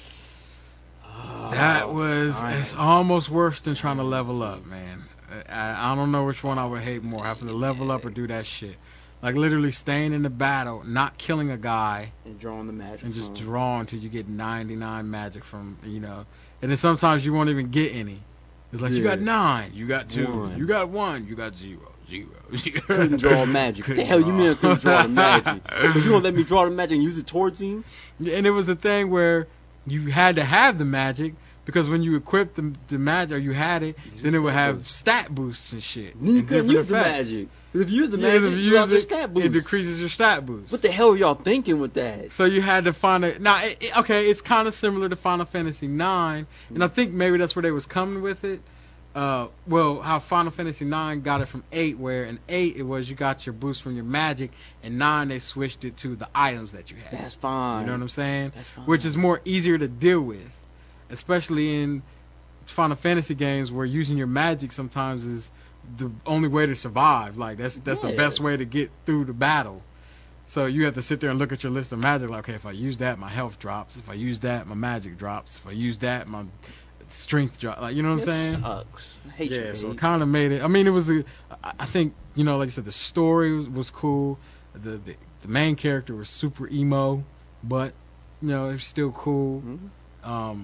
S1: That was
S2: man.
S1: it's almost worse than trying to level up, man. I, I don't know which one I would hate more, having to level up or do that shit. Like literally staying in the battle, not killing a guy,
S2: and drawing the magic,
S1: and just
S2: from.
S1: drawing until you get ninety-nine magic from, you know. And then sometimes you won't even get any. It's like, yeah. You got nine, you got two, one. you got one, you got zero, zero, zero.
S2: Couldn't draw magic. What the hell you mean I couldn't draw the magic? Because you won't let me draw the magic and use it towards him?
S1: Yeah, and it was a thing where you had to have the magic, because when you equipped the, the magic, or you had it, you then it would have boost. stat boosts and shit.
S2: Then you
S1: and
S2: couldn't use
S1: effects.
S2: the magic. If you use the
S1: yeah,
S2: magic,
S1: if you,
S2: you
S1: use
S2: lost
S1: it,
S2: your stat boost.
S1: It decreases your stat boost.
S2: What the hell are y'all thinking with that?
S1: So you had to find a... Now, it, it, okay, it's kind of similar to Final Fantasy nine, mm-hmm. and I think maybe that's where they was coming with it. Uh, well, how Final Fantasy nine got it from eight, where in eight it was you got your boost from your magic, and nine they switched it to the items that you had.
S2: That's fine.
S1: You know what I'm saying?
S2: That's fine.
S1: Which is more easier to deal with, especially in Final Fantasy games where using your magic sometimes is the only way to survive. Like that's that's
S2: yeah.
S1: the best way to get through the battle. So you have to sit there and look at your list of magic. Like, okay, if I use that, my health drops. If I use that, my magic drops. If I use that, my strength drops. Like, you know what
S2: it
S1: I'm saying?
S2: Sucks. I hate
S1: yeah.
S2: you,
S1: So
S2: babe.
S1: it kind of made it. I mean, it was a. I think you know, like I said, the story was, was cool. The, the the main character was super emo, but you know, it's still cool.
S2: Mm-hmm.
S1: Um.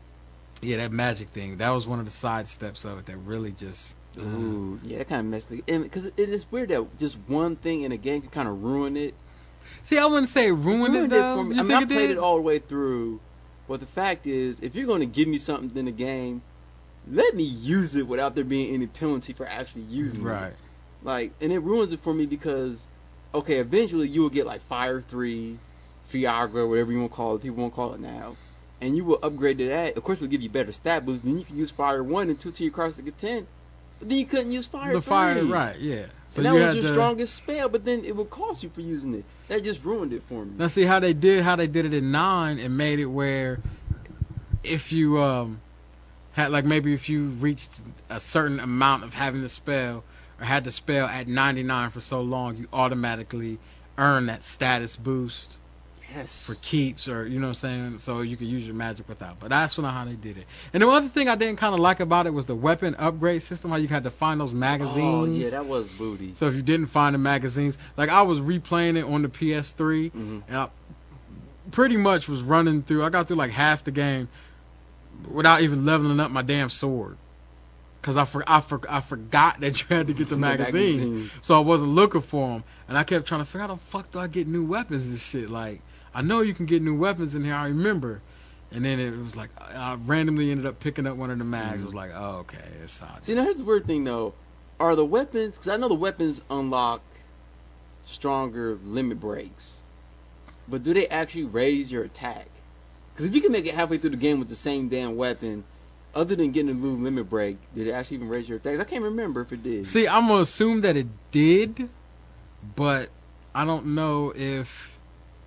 S1: Yeah, that magic thing. That was one of the side steps of it that really just. Uh,
S2: Ooh, yeah, it kind of messed it. Because it is weird that just one thing in a game can kind of ruin it.
S1: See, I wouldn't say ruined it,
S2: ruined
S1: though.
S2: It for me.
S1: You
S2: I mean,
S1: think
S2: I
S1: it
S2: played
S1: did?
S2: it all the way through. But the fact is, if you're going to give me something in the game, let me use it without there being any penalty for actually using
S1: right.
S2: it. Like, and it ruins it for me because, okay, eventually you will get like Fire three, Fiagra, whatever you want to call it. People won't call it now. And you will upgrade to that. Of course, it'll give you better stat boosts. Then you can use Fire one and two till you cross to get ten. But then you couldn't use Fire
S1: the
S2: three.
S1: fire, right? Yeah. So
S2: and that
S1: you
S2: was
S1: had
S2: your
S1: to,
S2: strongest spell, but then it would cost you for using it. That just ruined it for me.
S1: Now see how they did how they did it in nine and made it where if you um had like maybe if you reached a certain amount of having the spell or had the spell at ninety-nine for so long, you automatically earn that status boost.
S2: Yes.
S1: For keeps, or you know what I'm saying, so you could use your magic without. But that's not how they did it. And the other thing I didn't kind of like about it was the weapon upgrade system. How you had to find those magazines.
S2: Oh yeah, that was booty.
S1: So if you didn't find the magazines, like I was replaying it on the P S three,
S2: mm-hmm.
S1: and I pretty much was running through. I got through like half the game without even leveling up my damn sword. Cause I for, I, for, I forgot that you had to get the magazines,
S2: magazines.
S1: So I wasn't looking for them, and I kept trying to figure out how the fuck do I get new weapons and shit. Like I know you can get new weapons in here, I remember, and then it was like I randomly ended up picking up one of the mags.
S2: Mm-hmm.
S1: It was like, oh okay, it's hot.
S2: See, now here's the weird thing though, are the weapons? Because I know the weapons unlock stronger limit breaks, but do they actually raise your attack? Because if you can make it halfway through the game with the same damn weapon. Other than getting a new limit break, did it actually even raise your attacks? I can't remember if it did.
S1: See, I'm gonna assume that it did, but I don't know if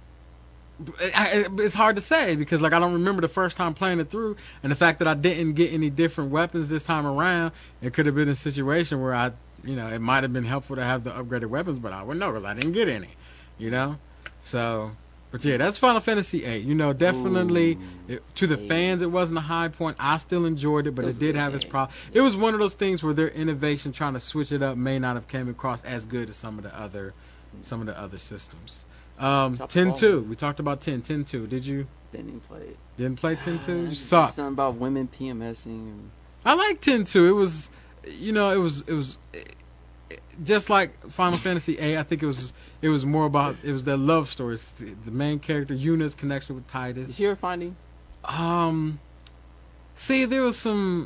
S1: it's hard to say because like I don't remember the first time playing it through, and the fact that I didn't get any different weapons this time around, it could have been a situation where I, you know, it might have been helpful to have the upgraded weapons, but I wouldn't know because I didn't get any, you know. So. But yeah, that's Final Fantasy eight. You know, definitely
S2: Ooh,
S1: it, to the
S2: eight.
S1: fans, it wasn't a high point. I still enjoyed it, but
S2: It
S1: it did have its
S2: okay.
S1: problem. It was one of those things where their innovation, trying to switch it up, may not have came across as good as some of the other, some of the other systems. Um, ten two. We talked about ten. ten two. Did you?
S2: Didn't even play it.
S1: Didn't play ten two.
S2: Ah,
S1: You suck.
S2: Something about women PMSing. And...
S1: I like ten two. It was, you know, it was it was. Just like Final Fantasy eight, I think it was it was more about it was their love story. It's the, the main character Yuna's connection with Tidus.
S2: Did you ever find him?
S1: Um, see, there was some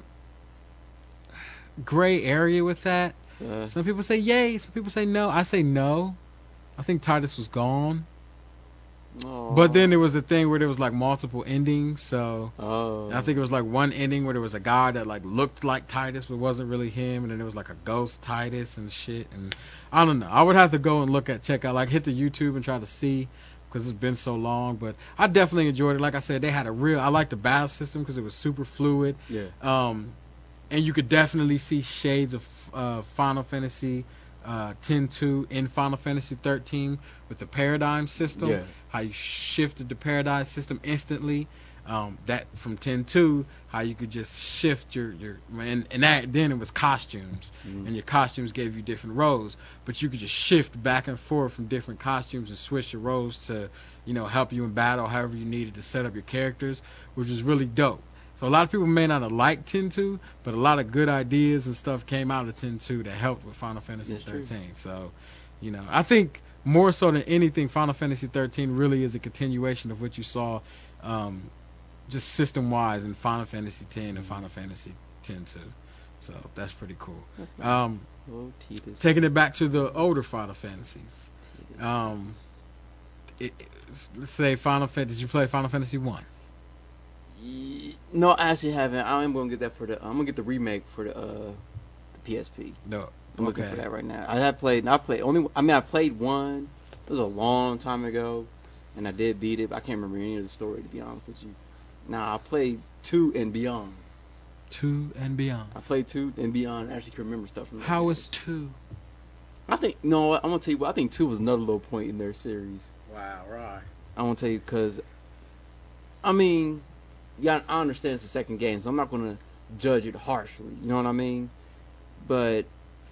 S1: gray area with that.
S2: Uh,
S1: Some people say yay, some people say no. I say no. I think Tidus was gone.
S2: oh.
S1: But then there was a thing where there was like multiple endings, so
S2: Oh.
S1: I think it was like one ending where there was a guy that like looked like Tidus but wasn't really him, and then there was like a ghost Tidus and shit, and I don't know. I would have to go and look at check out like hit the YouTube and try to see because it's been so long, but I definitely enjoyed it. Like I said, they had a real I liked the battle system because it was super fluid.
S2: Yeah.
S1: Um, and you could definitely see shades of uh, Final Fantasy uh, ten two in Final Fantasy thirteen with the paradigm system.
S2: Yeah.
S1: How you shifted the paradigm system instantly. Um, that from ten two, how you could just shift your your and, and that then it was costumes,
S2: mm-hmm.
S1: and your costumes gave you different roles, but you could just shift back and forth from different costumes and switch your roles to, you know, help you in battle however you needed to set up your characters, which was really dope. So a lot of people may not have liked ten two, but a lot of good ideas and stuff came out of ten two that helped with Final Fantasy
S2: That's
S1: thirteen.
S2: True.
S1: So, you know, I think more so than anything, Final Fantasy thirteen really is a continuation of what you saw. Um, just system-wise in Final Fantasy ten and Final Fantasy X two. So that's pretty cool.
S2: That's nice.
S1: Um,
S2: oh, Tidus.
S1: taking it back to the older Final Fantasies.
S2: Tidus.
S1: Um, it, it, let's say Final Fantasy. Did you play Final Fantasy one?
S2: Ye- No, I actually haven't. I am gonna get that for the. I'm gonna get the remake for the, uh, the P S P.
S1: No.
S2: I'm looking
S1: Okay.
S2: for that right now. I have played. I played only. I mean, I played one. It was a long time ago, and I did beat it. But I can't remember any of the story, to be honest with you. Nah, I played two and beyond.
S1: Two and beyond.
S2: I played two and beyond. I actually can remember stuff from.
S1: How
S2: those
S1: was
S2: games.
S1: two?
S2: I think no. I'm gonna tell you what. I think two was another low point in their series.
S1: Wow, right.
S2: I want to tell you because, I mean, yeah, I understand it's the second game, so I'm not gonna judge it harshly. You know what I mean? But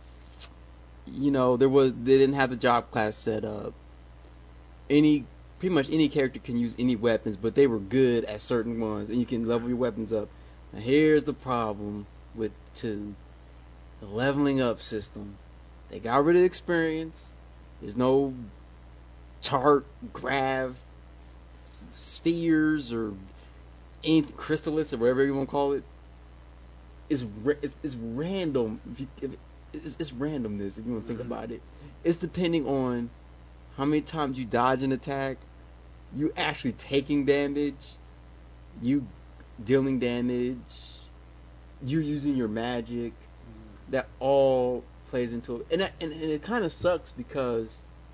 S2: you know, there was they didn't have the job class set up. Any pretty much any character can use any weapons, but they were good at certain ones, and you can level your weapons up. Now here's the problem with two: the leveling up system. They got rid of experience. There's no chart, graph, spheres, or anything, crystallus, or whatever you want to call it. It's ra- it's, it's random. If you, if, it's, it's randomness if you want to think
S1: Mhm.
S2: about it. It's depending on how many times you dodge an attack, you actually taking damage, you dealing damage, you using your magic. That all plays into it, and that, and, and it kind of sucks because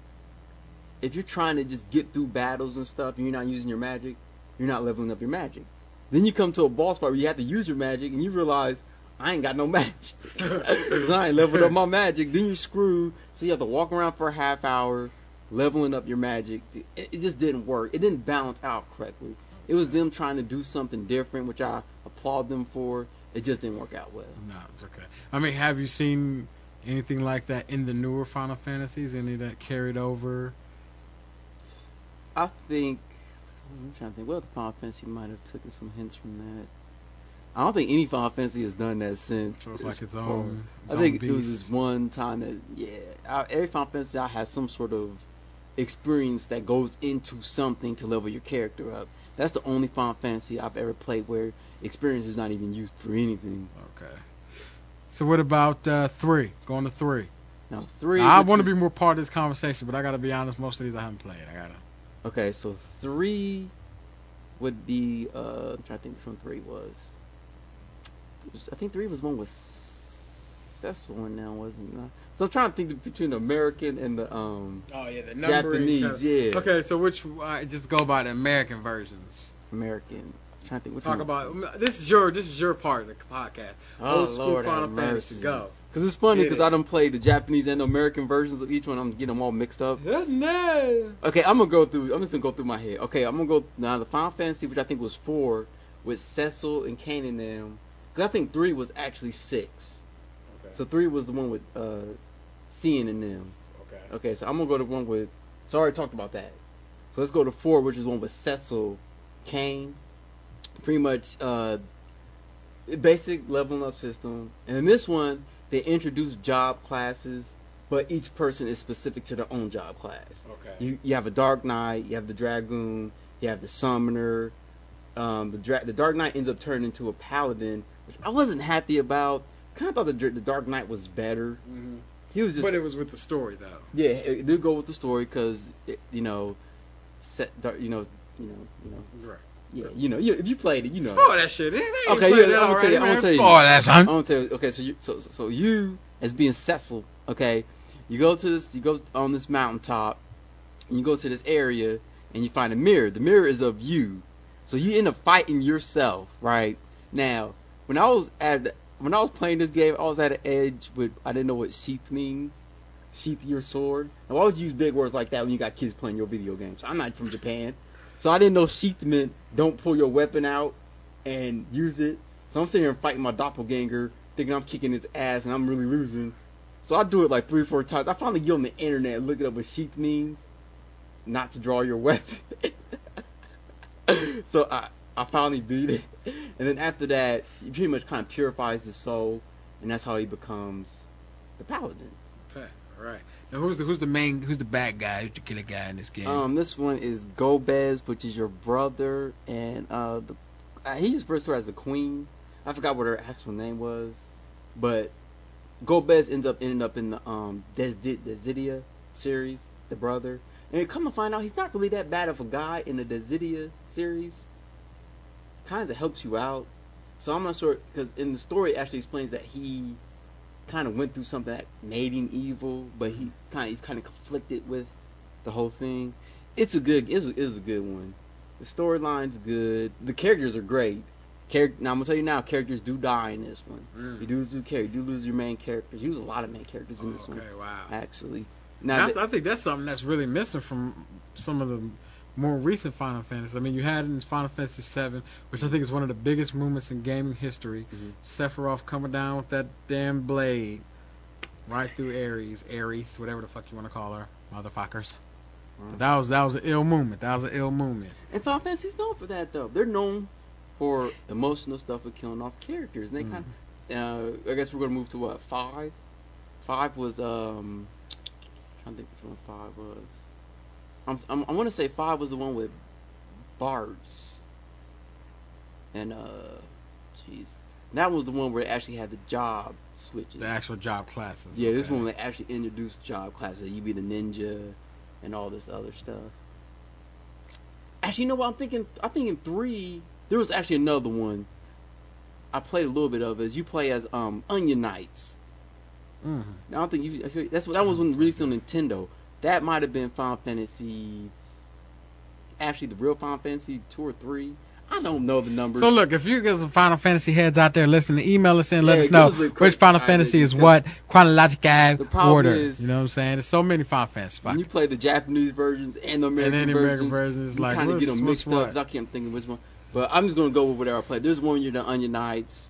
S2: if you're trying to just get through battles and stuff, and you're not using your magic, you're not leveling up your magic. Then you come to a boss fight where you have to use your magic, and you realize I ain't got no magic because I ain't leveled up my magic. Then you screw, so you have to walk around for a half hour leveling up your magic. It, it just didn't work. It didn't balance out correctly. It was them trying to do something different, which I applaud them for. It just didn't work out well.
S1: No, it's okay. I mean, have you seen anything like that in the newer Final Fantasies? Any that carried over?
S2: I think I'm trying to think. Well, the Final Fantasy might have taken some hints from that. I don't think any Final Fantasy has done that since.
S1: So it's like its
S2: far.
S1: own. Its
S2: I think
S1: own
S2: it was
S1: beast.
S2: this one time that yeah. I, every Final Fantasy I has some sort of experience that goes into something to level your character up. That's the only Final Fantasy I've ever played where experience is not even used for anything.
S1: Okay. So what about uh, three? Going to three.
S2: Now three.
S1: Now, I
S2: which
S1: want to
S2: is-
S1: be more part of this conversation, but I got to be honest. Most of these I haven't played. I gotta.
S2: Okay, so three would be. Uh, I'm trying to think which one three was. It was- I think three was one with Cecil in now, wasn't it? So I'm trying to think between the American and the um
S1: Oh yeah, the
S2: numbering Japanese, yeah.
S1: Okay, so which uh, just go by the American versions.
S2: American. I'm trying to think which
S1: Talk
S2: one.
S1: about this is your this is your part of the podcast.
S2: Oh,
S1: Old school
S2: Lord have
S1: Final Fantasy.
S2: mercy.
S1: Go.
S2: Because it's funny
S1: Get
S2: because
S1: it.
S2: I done played the Japanese and the American versions of each one. I'm getting them all mixed up.
S1: No.
S2: Okay, I'm gonna go through. I'm just gonna go through my head. Okay, I'm gonna go now. The Final Fantasy, which I think was four, with Cecil and Kain and them. Because I think three was actually six.
S1: Okay.
S2: So three was the one with uh, Cian and them.
S1: Okay.
S2: Okay, so I'm gonna go to one with. So I already talked about that. So let's go to four, which is one with Cecil, Kain. Pretty much uh, basic leveling up system. And in this one, they introduce job classes, but each person is specific to their own job class.
S1: Okay.
S2: You you have a Dark Knight, you have the Dragoon, you have the Summoner. Um, the Dra- the Dark Knight ends up turning into a Paladin, which I wasn't happy about. Kind of thought the, Dr- the Dark Knight was better.
S1: Mm-hmm.
S2: He was just
S1: But it was with the story though.
S2: yeah, it did go with the story because you know, set dark, you know, you know, you know,
S1: Right.
S2: yeah, you know, you, if you played it, you know.
S1: Spoil that shit. They, they ain't
S2: Okay,
S1: played
S2: yeah,
S1: that
S2: I'm gonna tell
S1: already,
S2: you. I'm
S1: man.
S2: gonna tell you.
S1: Spoil that, son.
S2: I'm gonna tell you. Okay, so you, so so you as being Cecil, okay, you go to this, you go on this mountaintop, and you go to this area, and you find a mirror. The mirror is of you, so you end up fighting yourself, right? Now, when I was at when I was playing this game, I was at an edge with I didn't know what sheath means. sheath your sword. Now, why would you use big words like that when you got kids playing your video games? I'm not from Japan, so I didn't know sheath meant don't pull your weapon out and use it. So I'm sitting here fighting my doppelganger, thinking I'm kicking his ass and I'm really losing. So I do it like three or four times. I finally get on the internet and look it up what sheath means. Not to draw your weapon. So I, I finally beat it. And then after that, he pretty much kind of purifies his soul, and that's how he becomes the paladin.
S1: Okay, all right. Now who's the who's the main who's the bad guy, who's the killer guy in this game?
S2: Um, this one is Gobez, which is your brother, and uh, the uh, he's referred to her as the queen. I forgot what her actual name was, but Gobez ends up ending up in the um Des- Desidia series, the brother. And come to find out, he's not really that bad of a guy in the Desidia series. Kind of helps you out. So I'm not sure, because in the story it actually explains that he kind of went through something that made him evil, but he kind of he's kind of conflicted with the whole thing. It's a good, it's a, it's a good one. The storyline's good. The characters are great. Char- now I'm gonna tell you now, characters do die in this one.
S1: Mm.
S2: You do lose your character, you do lose your main characters. You lose a lot of main characters in
S1: Oh,
S2: this
S1: okay,
S2: one.
S1: wow.
S2: Actually. Now,
S1: That's, I think that's something that's really missing from some of the more recent Final Fantasy. I mean, you had in Final Fantasy seven, which I think is one of the biggest movements in gaming history.
S2: Mhm.
S1: Sephiroth coming down with that damn blade right through Ares, Aerith, whatever the fuck you want to call her, motherfuckers.
S2: Right.
S1: But that was that was an ill movement. That was an ill movement.
S2: And Final Fantasy's known for that, though. They're known for emotional stuff with killing off characters. And they
S1: Mhm.
S2: kind of, uh, I guess we're gonna move to what five. Five was um, I'm trying to think which one five was. I'm, I'm I want to say five was the one with bards. And uh, jeez, that was the one where it actually had the job switches.
S1: The actual job classes.
S2: Yeah, this
S1: okay.
S2: one they actually introduced job classes. You be the ninja and all this other stuff. Actually, you know what I'm thinking? I'm thinking three. There was actually another one. I played a little bit of it. As you play as um Onion Knights.
S1: Mhm.
S2: I don't think you. I feel, that's what that was when released on Nintendo. That might have been Final Fantasy. Actually, the real Final Fantasy two or three. I don't know the numbers.
S1: So look, if you get some Final Fantasy heads out there listening, email us in, let
S2: Yeah,
S1: us know
S2: give us the
S1: which Final
S2: quick
S1: Fantasy is
S2: idea,
S1: what, chronological
S2: The problem
S1: order.
S2: is-
S1: You know what I'm saying? There's so many Final Fantasy.
S2: when you play the Japanese versions and the American
S1: then the
S2: versions,
S1: American versions,
S2: you
S1: like,
S2: kind of
S1: what's-
S2: get them
S1: what's
S2: mixed up.
S1: what?
S2: 'Cause I can't think of which one. But I'm just gonna go with whatever I play. There's one where you're the Onion Knights.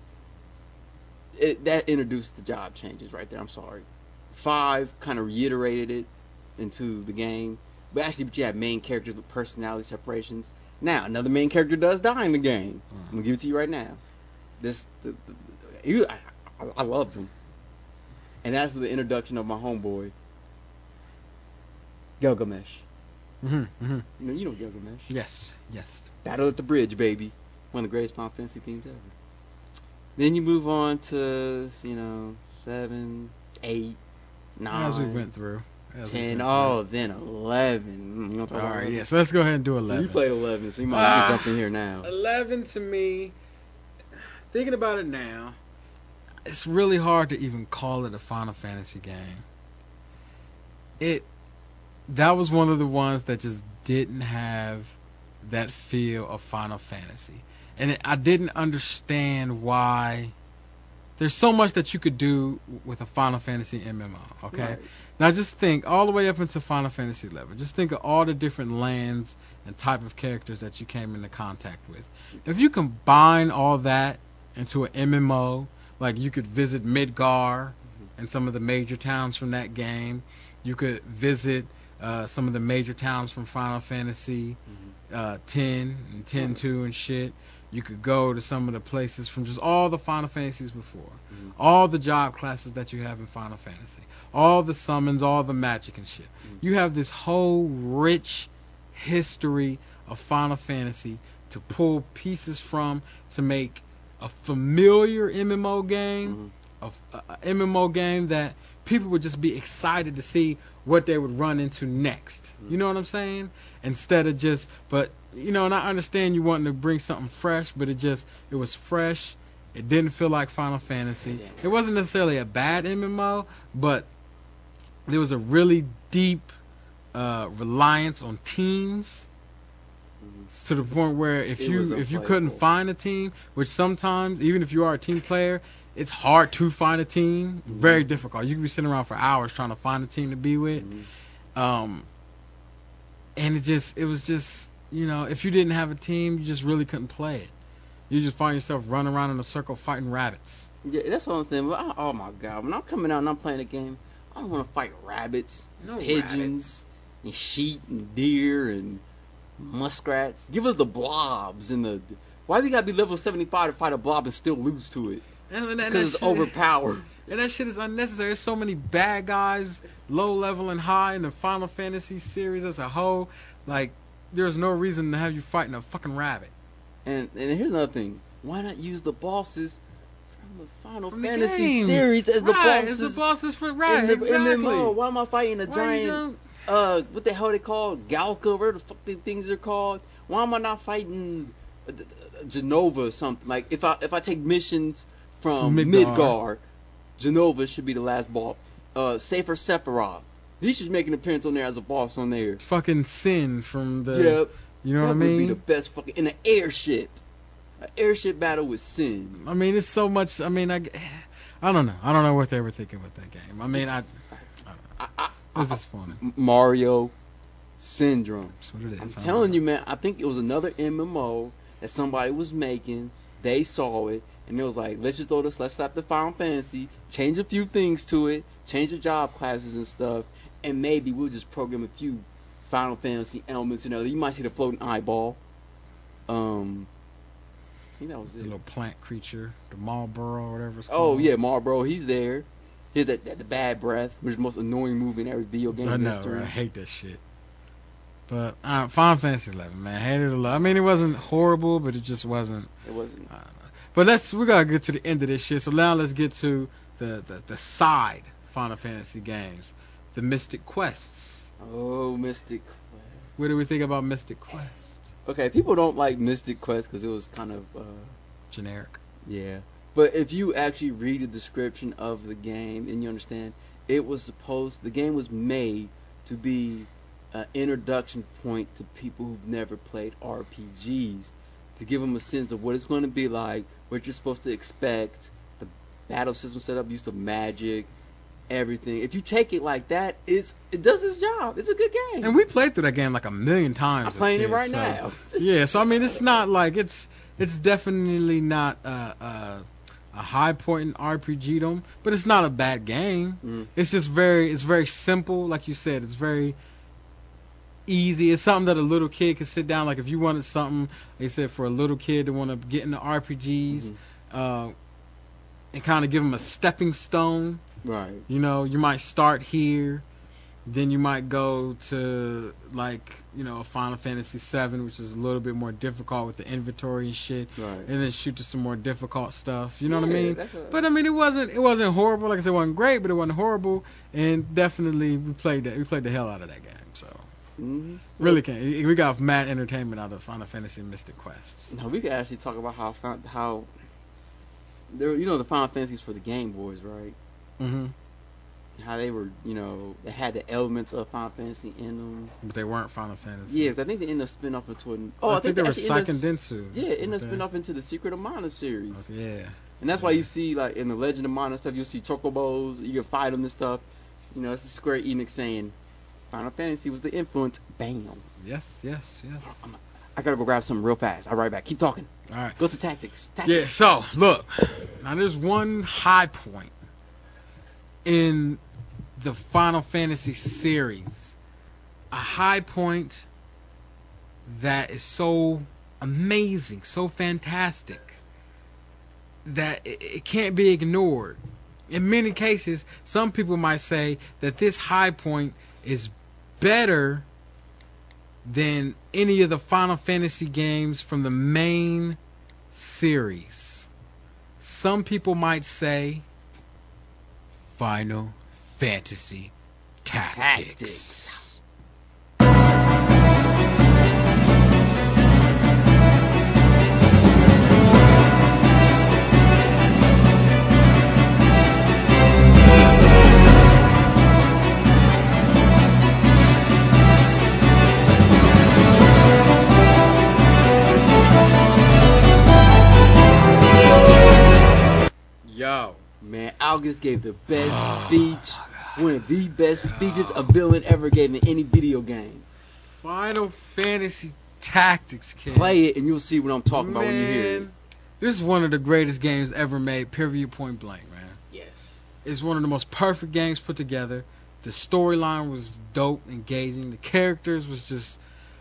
S2: It, that introduced the job changes right there. I'm sorry. Five kind of reiterated it into the game, but actually, but you have main characters with personality separations. Now, another main character does die in the game.
S1: Uh-huh.
S2: I'm gonna give it to you right now. This, the, the, the, you, I, I, I loved him, and that's the introduction of my homeboy, Gilgamesh.
S1: hmm hmm
S2: You know, you know Gilgamesh.
S1: Yes, yes.
S2: Battle at the Bridge, baby. One of the greatest Final Fantasy themes ever. Then you move on to, you know, seven, eight, nine,
S1: As we went through. As we
S2: ten.
S1: went
S2: Oh, then eleven. Mm, you want to
S1: through.
S2: talk
S1: All
S2: about
S1: right,
S2: eleven?
S1: yeah. So let's go ahead and do
S2: So
S1: eleven.
S2: you played eleven, so you might as
S1: Ah.
S2: well jump in here now.
S1: eleven to me, thinking about it now, it's really hard to even call it a Final Fantasy game. It that was one of the ones that just didn't have that feel of Final Fantasy, and it, I didn't understand why. There's so much that you could do with a Final Fantasy M M O. Okay,
S2: Right.
S1: now just think all the way up into Final Fantasy eleven. Just think of all the different lands and type of characters that you came into contact with. If you combine all that into an M M O, like you could visit Midgar and some of the major towns from that game. You could visit uh, some of the major towns from Final Fantasy uh, ten and ten two and shit. You could go to some of the places from just all the Final Fantasies before.
S2: Mhm.
S1: All the job classes that you have in Final Fantasy. All the summons, all the magic and shit.
S2: Mhm.
S1: You have this whole rich history of Final Fantasy to pull pieces from to make a familiar M M O game,
S2: Mhm.
S1: a, a, a M M O game that people would just be excited to see what they would run into next. You know what I'm saying? Instead of just, but you know, and I understand you wanting to bring something fresh, but it just, it was fresh. It didn't feel like Final Fantasy.
S2: Yeah.
S1: It wasn't necessarily a bad M M O, but there was a really deep uh, reliance on teams It's to the point where if
S2: It
S1: you
S2: was
S1: if you
S2: unplayable.
S1: couldn't find a team, which sometimes even if you are a team player, it's hard to find a team.
S2: Mhm.
S1: Very difficult. You can be sitting around for hours trying to find a team to be with.
S2: Mhm.
S1: Um, and it just it was just you know if you didn't have a team, you just really couldn't play it. You just find yourself running around in a circle fighting rabbits.
S2: Yeah, that's what I'm saying. But I, oh my god, when I'm coming out and I'm playing a game, I don't want to fight rabbits,
S1: No
S2: pigeons,
S1: rabbits.
S2: and sheep and deer and muskrats. Give us the blobs and the. Why do you gotta be level seventy-five to fight a blob and still lose to it?
S1: And, and, and
S2: Because
S1: that
S2: it's
S1: shit-
S2: overpowered.
S1: And that shit is unnecessary. There's so many bad guys, low level and high in the Final Fantasy series as a whole. Like, there's no reason to have you fighting a fucking rabbit.
S2: And and here's another thing. Why not use the bosses from the Final
S1: From the
S2: Fantasy
S1: games.
S2: series as the
S1: Right,
S2: bosses?
S1: as the bosses for right,
S2: in the
S1: exactly.
S2: M M O? Why am I fighting a
S1: Why you
S2: giant?
S1: don't-
S2: Uh, what the hell they called? Galka, whatever the fuck these things are called. Why am I not fighting uh, uh, Genova or something? Like if I if I take missions from
S1: Midgar.
S2: Midgar, Genova should be the last boss. Uh, Safer Sephiroth, he should make an appearance on there as a boss on there.
S1: Fucking Sin from the.
S2: Yep,
S1: You know
S2: that
S1: what I
S2: would be
S1: mean?
S2: the best fucking in an airship. An airship battle with Sin.
S1: I mean, it's so much. I mean, I, I don't know. I don't know what they were thinking with that game. I mean, I,
S2: I, I,
S1: it was disappointing.
S2: M- Mario Syndrome.
S1: That's what it is.
S2: I'm
S1: I don't
S2: telling
S1: know.
S2: you, man. I think it was another M M O that somebody was making. They saw it and it was like, let's just throw this. Let's slap the Final Fantasy, change a few things to it, change the job classes and stuff, and maybe we'll just program a few Final Fantasy elements in there. You might see the floating eyeball. Um, I think that was
S1: The
S2: it.
S1: little plant creature, the Marlboro or whatever it's
S2: Oh
S1: called.
S2: yeah, Marlboro, he's there. He's that, that the bad breath, which is the most annoying move in every video game
S1: I know,
S2: history.
S1: right? I hate that shit. But uh, Final Fantasy eleven, man, I hated it a lot. I mean, it wasn't horrible, but it just wasn't.
S2: It wasn't.
S1: I don't know. But let's we gotta get to the end of this shit. So now let's get to the the, the side Final Fantasy games, the Mystic Quests.
S2: Oh, Mystic Quest.
S1: What do we think about Mystic Quest?
S2: Okay, people don't like Mystic Quest because it was kind of, uh,
S1: Generic.
S2: yeah. But if you actually read the description of the game and you understand, it was supposed, the game was made to be an introduction point to people who've never played R P Gs, to give them a sense of what it's going to be like, what you're supposed to expect, the battle system setup, use of magic, everything. If you take it like that, it's it does its job. It's a good game.
S1: And we played through that game like a million times.
S2: I'm
S1: as
S2: playing it
S1: kids,
S2: right
S1: so-
S2: now.
S1: Yeah, so I mean, it's not like it's it's definitely not uh, uh, a high point in R P G dom, but it's not a bad game.
S2: Mm.
S1: It's just very it's very simple, like you said. It's very easy. It's something that a little kid could sit down. Like if you wanted something, they said for a little kid to want to get into R P Gs,
S2: Mhm.
S1: uh, and kind of give them a stepping stone.
S2: Right.
S1: You know, you might start here, then you might go to like you know a Final Fantasy seven, which is a little bit more difficult with the inventory and shit,
S2: Right.
S1: and then shoot to some more difficult stuff. You know what I
S2: Yeah,
S1: mean?
S2: that's a-
S1: But I mean, it wasn't it wasn't horrible. Like I said, it wasn't great, but it wasn't horrible, and definitely we played that we played the hell out of that game. So
S2: Mm-hmm.
S1: really can't we got mad entertainment out of Final Fantasy Mystic Quests.
S2: No, we could actually talk about how fin- how there, you know, the Final Fantasies for the Game Boys, right?
S1: hmm
S2: How they were, you know, they had the elements of Final Fantasy in them.
S1: But they weren't Final Fantasy.
S2: Yes, I think they ended up spinning off into an. Oh,
S1: I
S2: I,
S1: think they were
S2: actually ended up-
S1: Seiken Densu.
S2: Yeah, it ended up
S1: Okay.
S2: spinning off into the Secret of Mana series,
S1: Okay, yeah.
S2: and that's why
S1: Yeah.
S2: you see like in the Legend of Mana stuff, you'll see chocobos, you can fight them and stuff. You know, it's Square Enix saying Final Fantasy was the influence. Bam.
S1: Yes, yes, yes.
S2: I gotta go grab something real fast. I'll be right back. Keep talking.
S1: All right.
S2: Go to tactics. Tactics.
S1: Yeah, so, look. Now, there's one high point in the Final Fantasy series. A high point that is so amazing, so fantastic, that it, it can't be ignored. In many cases, some people might say that this high point is better than any of the Final Fantasy games from the main series. Some people might say Final Fantasy Tactics.
S2: Tactics. Man, August gave the best speech, one of the best speeches a villain ever gave in any video game.
S1: Final Fantasy Tactics, kid.
S2: Play it and you'll see what I'm talking
S1: man,
S2: about when you hear it.
S1: This is one of the greatest games ever made, period, point blank, man.
S2: Yes.
S1: It's one of the most perfect games put together. The storyline was dope, engaging. The characters was just...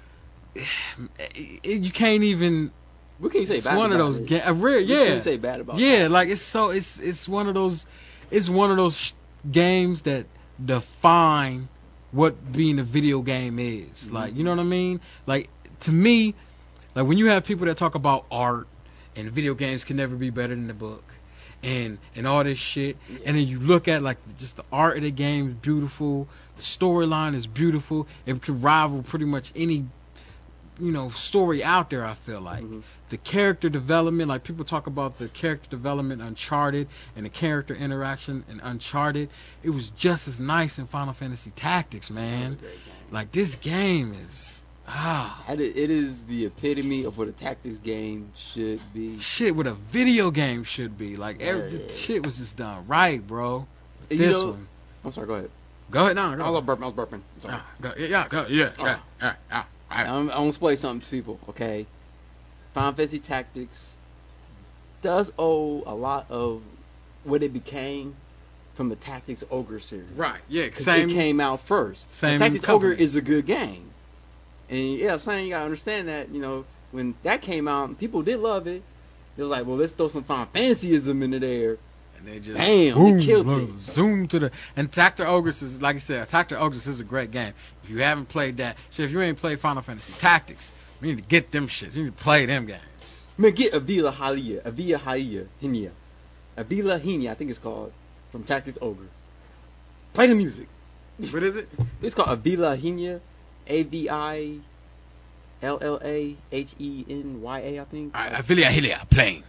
S1: You can't even...
S2: What can you say
S1: it's
S2: bad
S1: one
S2: about
S1: of those
S2: it?
S1: games. Re- yeah.
S2: What can you say bad about
S1: Yeah,
S2: that?
S1: like it's so it's it's one of those it's one of those sh- games that define what being a video game is.
S2: Mm-hmm.
S1: Like, you know what I mean? Like, to me, like when you have people that talk about art and video games can never be better than the book and and all this shit,
S2: Yeah.
S1: and then you look at like just the art of the game is beautiful, the storyline is beautiful, it could rival pretty much any you know story out there. I feel like
S2: Mm-hmm.
S1: the character development, like people talk about the character development Uncharted and the character interaction in Uncharted, it was just as nice in Final Fantasy Tactics, man.
S2: Great game.
S1: Like this game is ah
S2: And It it is the epitome of what a tactics game should be.
S1: shit what a video game should be. Like every
S2: Yeah, yeah.
S1: shit was just done right, bro.
S2: You
S1: This
S2: know-
S1: one.
S2: I'm sorry, go ahead.
S1: Go ahead now. Go.
S2: I was burping. I was burping. I'm sorry.
S1: Ah, go, yeah, go, yeah,
S2: Oh.
S1: yeah, yeah, yeah. Right.
S2: I'm, I'm gonna explain something to people, okay? Final Fantasy Tactics does owe a lot of what it became from the Tactics Ogre series.
S1: Right, yeah,
S2: 'Cause
S1: same.
S2: It came out first.
S1: Same
S2: And Tactics
S1: company.
S2: Ogre is a good game. And yeah, I'm saying you gotta understand that, you know, when that came out, people did love it. It was like, well, let's throw some Final Fantasyism into there.
S1: And they just
S2: Bam,
S1: boom,
S2: they killed
S1: boom,
S2: it.
S1: zoom to the and Tactic Ogres is like I said, Tactic Ogres is a great game. If you haven't played that, shit, if you ain't played Final Fantasy Tactics, you need to get them shits. You need to play them games.
S2: Man, get Avila Halia, Avila Halia, Hinia, Avila Hinia, I think it's called, from Tactics Ogre. Play the music.
S1: What is it?
S2: It's called Avila Hinia, A V I L L A H E N Y A, I think.
S1: All right, Avilia Hilia playing.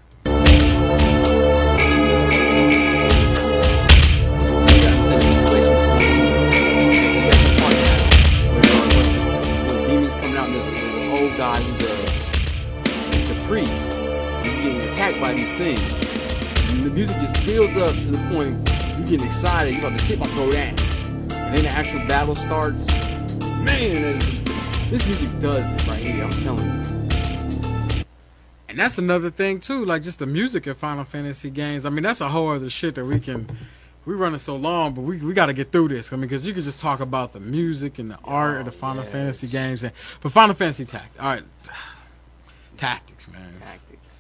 S2: Demons coming out, and there's, there's an old guy who's a he's a priest. He's getting attacked by these things. And the music just builds up to the point you getting excited. You about the shit about to go down, and then the actual battle starts. Man, this music does it right here. I'm telling you.
S1: And that's another thing too, like just the music in Final Fantasy games. I mean, that's a whole other shit that we can. We running so long, but we we got to get through this. I mean, because you can just talk about the music and the art of the Final
S2: yes.
S1: Fantasy games. And, but Final Fantasy Tactics, all right, Tactics, man.
S2: Tactics.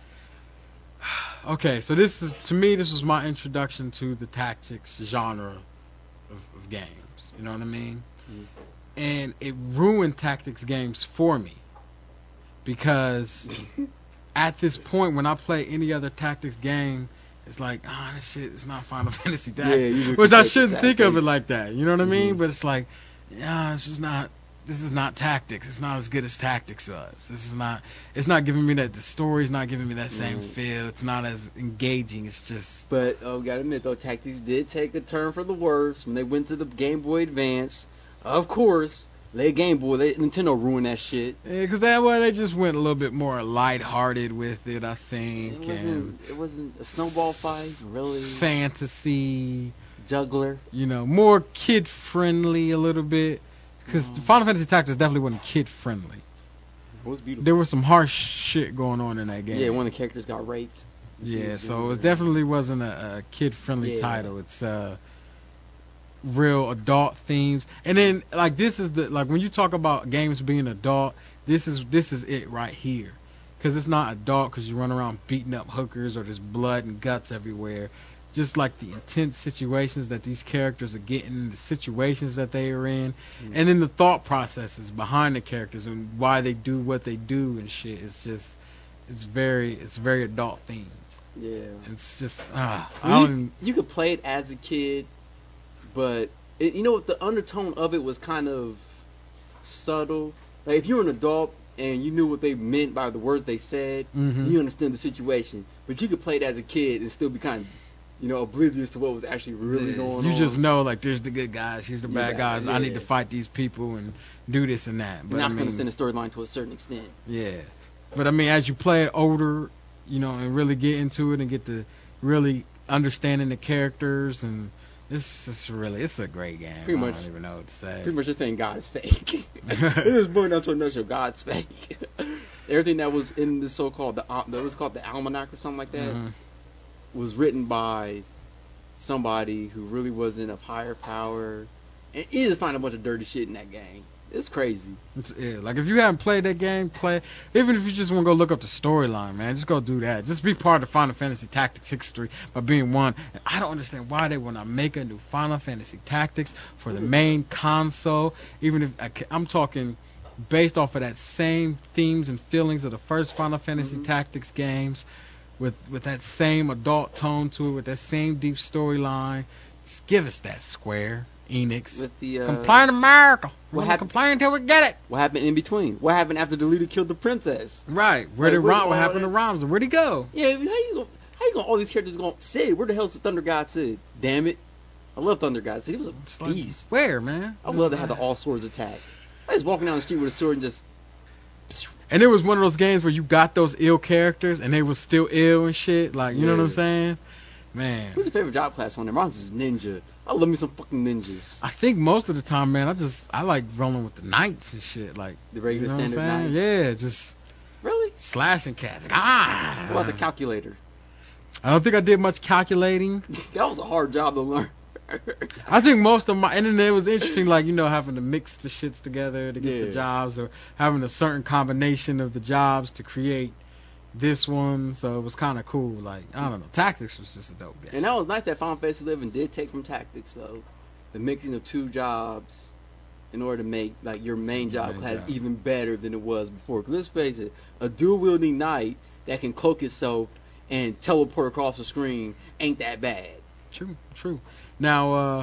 S1: Okay, so this is to me, this was my introduction to the tactics genre of, of games. You know what I mean?
S2: Mhm.
S1: And it ruined tactics games for me because at this point, when I play any other tactics game, it's like, ah, oh, this shit is not Final Fantasy Tactics.
S2: Yeah, you
S1: Which I
S2: look at
S1: shouldn't think of it
S2: tactics.
S1: like that. You know what I mean?
S2: Mhm.
S1: But it's like, yeah, this is not. This is not tactics. It's not as good as tactics was. This is not. It's not giving me that. The story's not giving me that same
S2: Right.
S1: feel. It's not as engaging. It's just.
S2: But oh, gotta admit though, Tactics did take a turn for the worse when they went to the Game Boy Advance. Of course, they Game Boy, they, Nintendo ruined that shit.
S1: Yeah, because that way they just went a little bit more lighthearted with it, I
S2: It
S1: think, and
S2: wasn't. It wasn't a snowball fight, really.
S1: fantasy,
S2: Juggler.
S1: you know, more kid friendly a little bit. Because
S2: Mm.
S1: Final Fantasy Tactics definitely wasn't kid friendly.
S2: It was beautiful.
S1: There was some harsh shit going on in that game.
S2: Yeah, one of the characters got raped.
S1: Yeah, so it definitely wasn't a, a kid-friendly
S2: Yeah.
S1: title. It's uh, real adult themes, and then like this is the like when you talk about games being adult, this is this is it right here, because it's not adult because you run around beating up hookers or there's blood and guts everywhere. Just like the intense situations that these characters are getting, the situations that they are in,
S2: Mm.
S1: and then the thought processes behind the characters and why they do what they do and shit. It's just, it's very, it's very adult themed.
S2: Yeah.
S1: It's just, ah, I
S2: I mean,
S1: don't.
S2: you, you could play it as a kid, but it, you know what? The undertone of it was kind of subtle. Like if you're an adult and you knew what they meant by the words they said,
S1: Mhm.
S2: you understood the situation. But you could play it as a kid and still be kind of, you know, oblivious to what was actually really going
S1: you
S2: on.
S1: just know like there's the good guys, here's the bad
S2: Yeah,
S1: guys. I need
S2: yeah.
S1: to fight these people and do this and that. But
S2: You're
S1: I
S2: not
S1: mean,
S2: understand the storyline to a certain extent.
S1: yeah. But I mean, as you play it older, you know, and really get into it and get to really understanding the characters, and it's just really, it's a great game.
S2: Pretty
S1: I
S2: much,
S1: don't even know what to say.
S2: Pretty much just saying God is fake. It is boiled down to a nutshell. God's fake. Everything that was in the so-called, the uh, that was called the Almanac or something like that,
S1: Mm-hmm.
S2: was written by somebody who really wasn't of higher power. And you just find a bunch of dirty shit in that game. It's crazy.
S1: It's, yeah, like if you haven't played that game, play. Even if you just want to go look up the storyline, man, just go do that. Just be part of Final Fantasy Tactics history by being one. And I don't understand why they will not make a new Final Fantasy Tactics for the main console. Even if I, I'm talking based off of that same themes and feelings of the first Final Fantasy
S2: Mm-hmm.
S1: Tactics games, with with that same adult tone to it, with that same deep storyline. Just give us that, Square Enix.
S2: With the uh,
S1: Complain America.
S2: what
S1: We're
S2: hap-
S1: complain until we get it.
S2: what happened in between? What happened after the leader killed the princess?
S1: Right. Where
S2: Like,
S1: did
S2: where's
S1: Rom? What
S2: all
S1: happened to
S2: that-
S1: Ramza? Where'd he go?
S2: Yeah, how you gonna, how you gonna all these characters going? Sid, where the hell's the Thunder God Sid? Damn it, I love Thunder God Sid. He was a
S1: It's like,
S2: beast.
S1: where, man?
S2: I love to have the all swords attack. I was walking down the street with a sword and just.
S1: And it was one of those games where you got those ill characters and they were still ill and shit. Like, you know what I'm
S2: Yeah.
S1: saying? Man.
S2: Who's your favorite job class on there? Mine's is ninja. I love me some fucking ninjas.
S1: I think most of the time, man, I just, I like rolling with the knights and shit. Like,
S2: The regular
S1: you know what I'm
S2: standard
S1: saying?
S2: knight.
S1: Yeah, just
S2: Really?
S1: slashing cats. Like, ah!
S2: What about the calculator?
S1: I don't think I did much calculating.
S2: That was a hard job to learn.
S1: I think most of my, and then it was interesting, like, you know, having to mix the shits together to get
S2: Yeah.
S1: the jobs, or having a certain combination of the jobs to create this one. So it was kind of cool. Like, I don't know, Tactics was just a dope game.
S2: And that was nice that Final Fantasy eleven did take from Tactics, though. The mixing of two jobs in order to make, like, your main job
S1: Main
S2: class
S1: job.
S2: even better than it was before. Because let's face it, a dual-wielding knight that can cloak itself and teleport across the screen ain't that bad.
S1: True, true. Now, uh,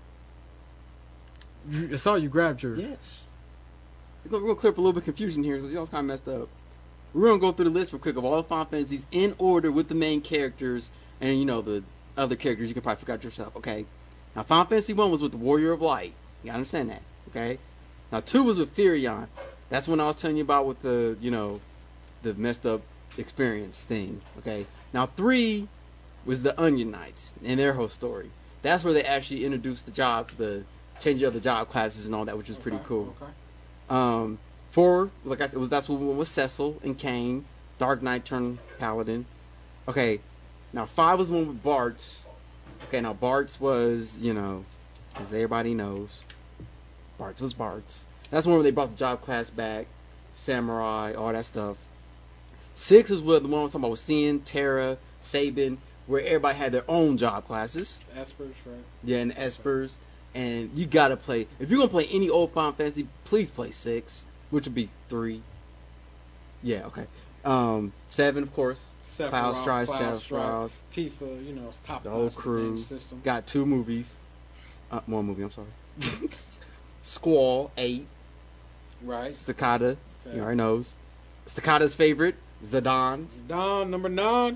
S1: you, I saw you grabbed your.
S2: Yes. We're going to clear up a little bit of confusion here, so y'all's kind of messed up. We're going to go through the list real quick of all the Final Fantasies in order with the main characters and, you know, the other characters you can probably forget yourself, okay? Now, Final Fantasy one was with the Warrior of Light. You gotta understand that, okay? Now, two was with Furion. That's when I was telling you about with the, you know, the messed up experience thing, okay? Now, three was the Onion Knights and their whole story. That's where they actually introduced the job, the changing of the job classes and all that, which is pretty cool.
S1: Okay.
S2: Um, four, like I said, was that's what was Cecil and Kane, Dark Knight turned Paladin. Okay, now five was one with Bartz. Okay, now Bartz was, you know, as everybody knows, Bartz was Bartz. That's one where they brought the job class back, Samurai, all that stuff. Six was what the one I was talking about with Sin, Terra, Sabin, where everybody had their own job classes.
S1: Espers, right?
S2: Yeah, and Espers. And you gotta play, if you're gonna play any old Final Fantasy, please play six, which would be three. Yeah, okay. Um, seven, of course. Cloud Strife, Sephiroth,
S1: Tifa, you know, it's top
S2: the whole crew. Got two movies. Uh, one movie, I'm sorry. Squall, eight.
S1: Right.
S2: Staccato,
S1: Okay.
S2: you already knows. Staccato's favorite, Zidane.
S1: Zidane, number nine.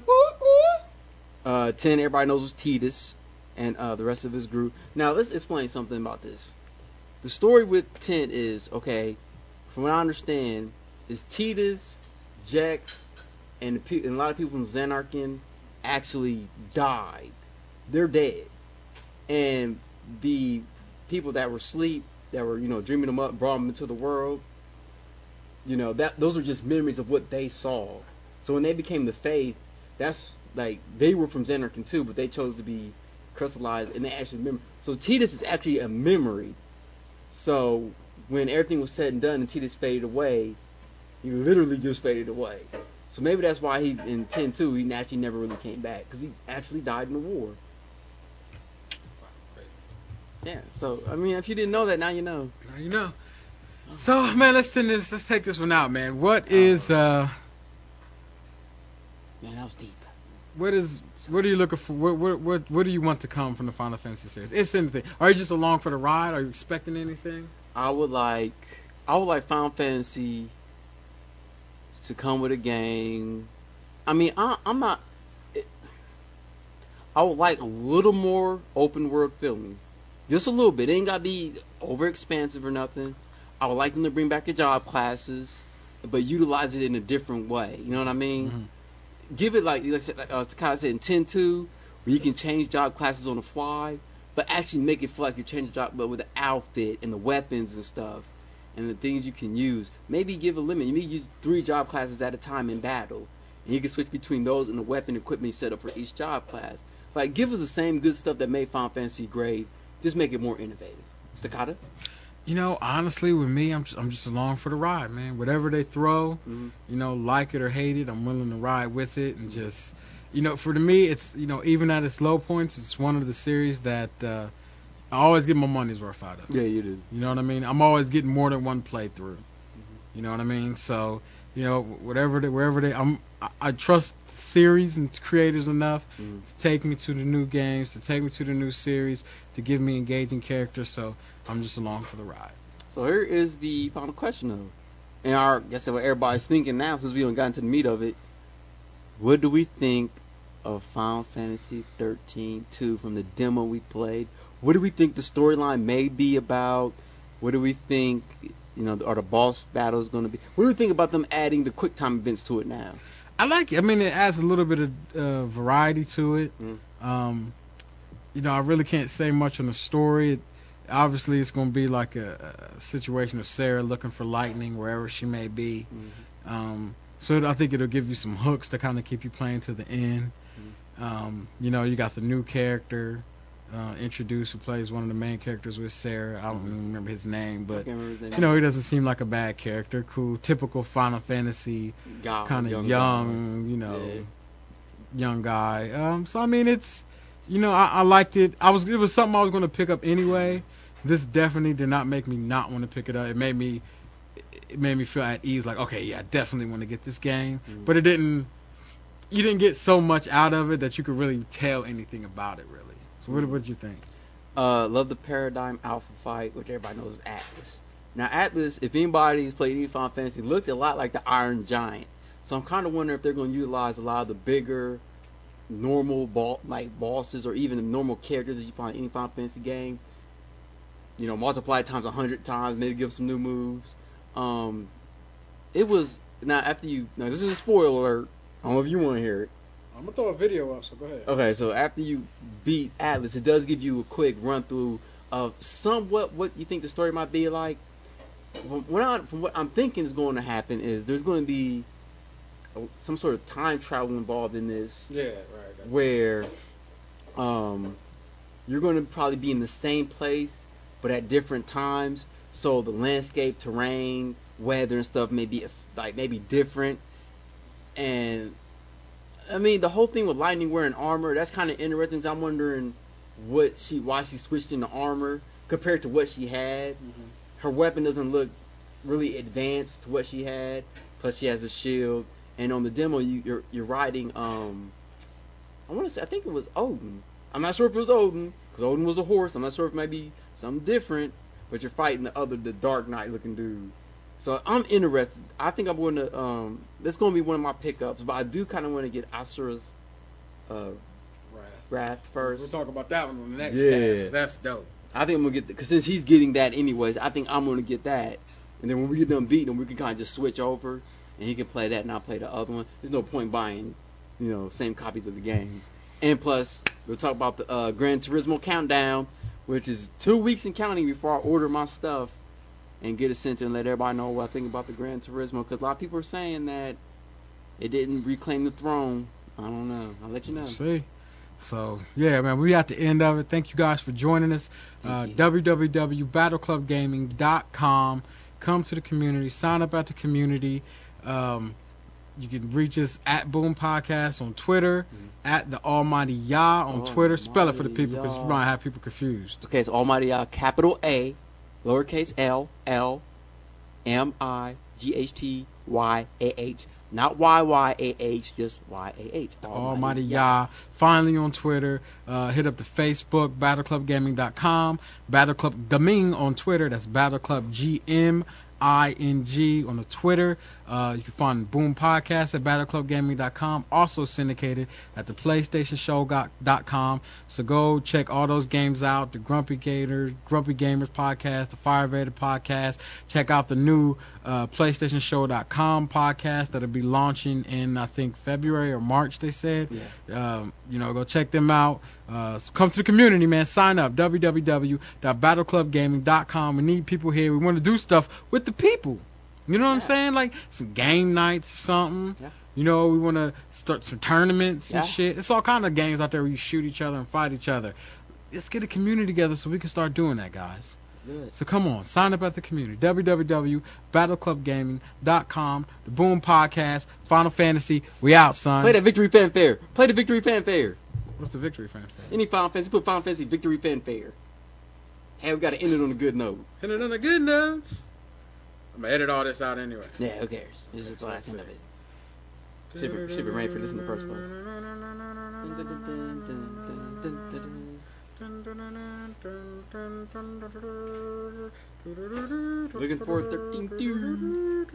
S2: Uh, ten, everybody knows was Tidus, and uh, the rest of his group. Now, let's explain something about this. The story with ten is, okay, from what I understand, is Tidus, Jex, and, the pe- and a lot of people from Xanarkin actually died. They're dead. And the people that were asleep, that were, you know, dreaming them up, brought them into the world, you know, that those are just memories of what they saw. So when they became the Faith, that's like, they were from Xanarkin too, but they chose to be crystallized, and they actually remember. So Tidus is actually a memory. So when everything was said and done and Tidus faded away, he literally just faded away. So maybe that's why he, in ten two, he actually never really came back, because he actually died in the war. Yeah, so, I mean, if you didn't know that, now you know.
S1: Now you know. So, man, let's send this. Let's take this one out, man. What is uh?
S2: Man, that was deep.
S1: What is? What are you looking for? What what what, what do you want to come from the Final Fantasy series? It's anything. Are you just along for the ride? Are you expecting anything?
S2: I would like, I would like Final Fantasy to come with a game. I mean, I, I'm not. It, I would like a little more open world feeling, just a little bit. It ain't gotta be over expansive or nothing. I would like them to bring back the job classes, but utilize it in a different way. You know what I mean?
S1: Mm-hmm.
S2: Give it like, like I said, like, uh, kind of said in ten two, where you can change job classes on the fly, but actually make it feel like you're changing job, but with the outfit and the weapons and stuff, and the things you can use. Maybe give a limit. You may use three job classes at a time in battle, and you can switch between those and the weapon equipment set up for each job class. Like, give us the same good stuff that made Final Fantasy great. Just make it more innovative. Staccato?
S1: You know, honestly, with me, I'm just, I'm just along for the ride, man. Whatever they throw,
S2: Mm-hmm.
S1: you know, like it or hate it, I'm willing to ride with it and just, you know, for me, it's, you know, even at its low points, it's one of the series that uh, I always get my money's worth out of.
S2: Yeah, you do.
S1: You know what I mean? I'm always getting more than one playthrough. You know what I mean? So, you know, whatever they, wherever they, I'm, I, I trust the series and its creators enough
S2: Mm-hmm.
S1: to take me to the new games, to take me to the new series, to give me engaging characters. So I'm just along for the ride.
S2: So here is the final question, though. And our, I guess what everybody's thinking now, since we haven't gotten to the meat of it, what do we think of Final Fantasy thirteen two from the demo we played? What do we think the storyline may be about? What do we think, you know, are the boss battles going to be? What do we think about them adding the quick time events to it now?
S1: I like it. I mean, it adds a little bit of uh, variety to it.
S2: Mm.
S1: Um, you know, I really can't say much on the story. It, obviously, it's going to be like a, a situation of Sarah looking for lightning wherever she may be.
S2: Mm-hmm.
S1: Um, so it, I think it'll give you some hooks to kind of keep you playing to the end.
S2: Mm-hmm.
S1: Um, you know, you got the new character uh, introduced who plays one of the main characters with Sarah. I don't
S2: Mm-hmm.
S1: even remember his name, but
S2: Can't remember his name.
S1: you know, he doesn't seem like a bad character. Cool, typical Final Fantasy
S2: Guy,
S1: kind of young,
S2: young,
S1: you know,
S2: Yeah.
S1: young guy. Um, so I mean, it's, you know, I, I liked it. I was, it was something I was going to pick up anyway. This definitely did not make me not want to pick it up. It made me, it made me feel at ease. Like, okay, yeah, I definitely want to get this game.
S2: Mm.
S1: But it didn't. You didn't get so much out of it that you could really tell anything about it, really. So what, what did you think?
S2: Uh, love the Paradigm Alpha fight, which everybody knows is Atlas. Now, Atlas, if anybody's played any Final Fantasy, looks a lot like the Iron Giant. So I'm kind of wondering if they're going to utilize a lot of the bigger, normal ball, like bosses or even the normal characters that you find in any Final Fantasy game. You know, multiply it times a hundred times, maybe give some new moves. Um, it was now after you. Now this is a spoiler alert. I don't know if you want to hear it.
S1: I'm gonna throw a video up, so go ahead.
S2: Okay, so after you beat Atlas, it does give you a quick run through of somewhat what you think the story might be like. From what, I, from what I'm thinking is going to happen is there's going to be a, some sort of time travel involved in this,
S1: Yeah, right.
S2: where um, you're going to probably be in the same place but at different times. So the landscape, terrain, weather, and stuff may be like maybe different. And I mean, the whole thing with Lightning wearing armor, that's kind of interesting. So I'm wondering what she, why she switched into armor compared to what she had.
S1: Mm-hmm.
S2: Her weapon doesn't look really advanced to what she had. Plus, she has a shield. And on the demo, you, you're you're riding. Um, I want to say, I think it was Odin. I'm not sure if it was Odin because Odin was a horse. I'm not sure if it might be something different. But you're fighting the other, the Dark Knight looking dude. So I'm interested. I think I'm going to. Um, that's going to be one of my pickups. But I do kind of want to get Asura's uh,
S1: Right.
S2: Wrath first.
S1: We'll talk about that one on the next
S2: Yeah.
S1: cast. That's dope.
S2: I think I'm gonna get because since he's getting that anyways, I think I'm gonna get that, and then when we get done beating him, we can kind of just switch over, and he can play that, and I'll play the other one. There's no point buying, you know, same copies of the game. And plus, we'll talk about the uh, Gran Turismo Countdown, which is two weeks and counting before I order my stuff and get it sent and let everybody know what I think about the Gran Turismo. Because a lot of people are saying that it didn't reclaim the throne. I don't know. I'll let you know.
S1: See? So, yeah, man, we at the end of it. Thank you guys for joining us. Uh,
S2: Thank you.
S1: w w w dot battle club gaming dot com. Come to the community. Sign up at the community. Um, you can reach us at Boom Podcast on Twitter,
S2: Mhm.
S1: at the Almighty Yah on Twitter. Spell it for the
S2: Almighty
S1: people because
S2: Yah.
S1: you might have people confused.
S2: Okay, it's Almighty Yah, capital A, lowercase L, L, M I G H T Y A H. Not Y Y A H, just Y A H.
S1: Almighty Yah. Finally on Twitter. Uh, hit up the Facebook, battle club gaming dot com. Battle Club Gaming on Twitter. That's Battle Club G M
S4: I N G on the Twitter. Uh, you can find Boom Podcast at battle club gaming dot com. Also syndicated at the playstation show dot com. So go check all those games out. The Grumpy Gators, Grumpy Gamers podcast, the Fire Vader podcast. Check out the new uh, playstation show dot com podcast that'll be launching in, I think, February or March, they said.
S2: Yeah.
S4: Um, you know, go check them out. Uh, so come to the community, man. Sign up. w w w dot battle club gaming dot com. We need people here. We want to do stuff with the people. You know what
S2: Yeah.
S4: I'm saying? Like some game nights or something.
S2: Yeah.
S4: You know, we want to start some tournaments and
S2: Yeah.
S4: shit. It's all kind of games out there where you shoot each other and fight each other. Let's get a community together so we can start doing that, guys.
S2: Good.
S4: So come on, sign up at the community. w w w dot battle club gaming dot com. The Boom Podcast, Final Fantasy. We out, son.
S2: Play that Victory Fanfare. Play the Victory Fanfare.
S4: What's the victory fanfare?
S2: Any Final Fantasy, put Final Fantasy Victory Fanfare. Hey, we got to end it on a good note.
S4: And on a good note. I'm going to edit all this out anyway.
S2: Yeah, who cares? This is the last end of it. Should be, should be ready for this in the first place. Looking for thirteen two.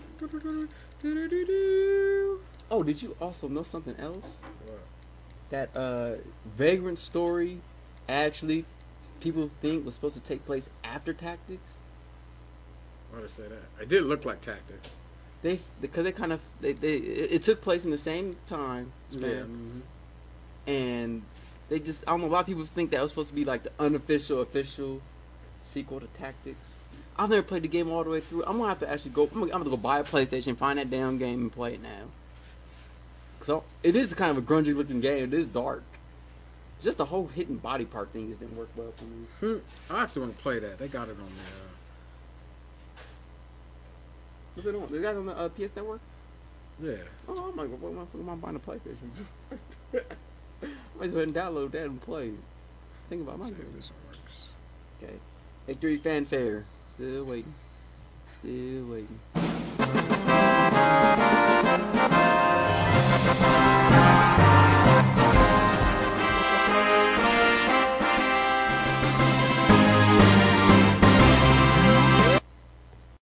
S2: Oh, did you also know something else?
S4: What?
S2: That uh, Vagrant story actually people think was supposed to take place after Tactics.
S4: Why'd I say that? It did look like Tactics.
S2: They because they kind of they, they it, it took place in the same time span,
S4: Yeah. Mm-hmm.
S2: and they just I don't know. A lot of people think that was supposed to be like the unofficial official sequel to Tactics. I've never played the game all the way through. I'm gonna have to actually go. I'm gonna, I'm gonna go buy a PlayStation, find that damn game, and play it now. So it is kind of a grungy looking game. It is dark. It's just the whole hitting body part thing just didn't work well for me.
S4: Hmm. I actually want to play that. They got it on there.
S2: What's it on? Is that on the uh, P S Network?
S4: Yeah.
S2: Oh, I'm like, what am I, what am I buying a PlayStation? I might as well and download that and play. Think about my
S4: See if
S2: game.
S4: this one works.
S2: Okay. Victory Fanfare. Still waiting. Still waiting.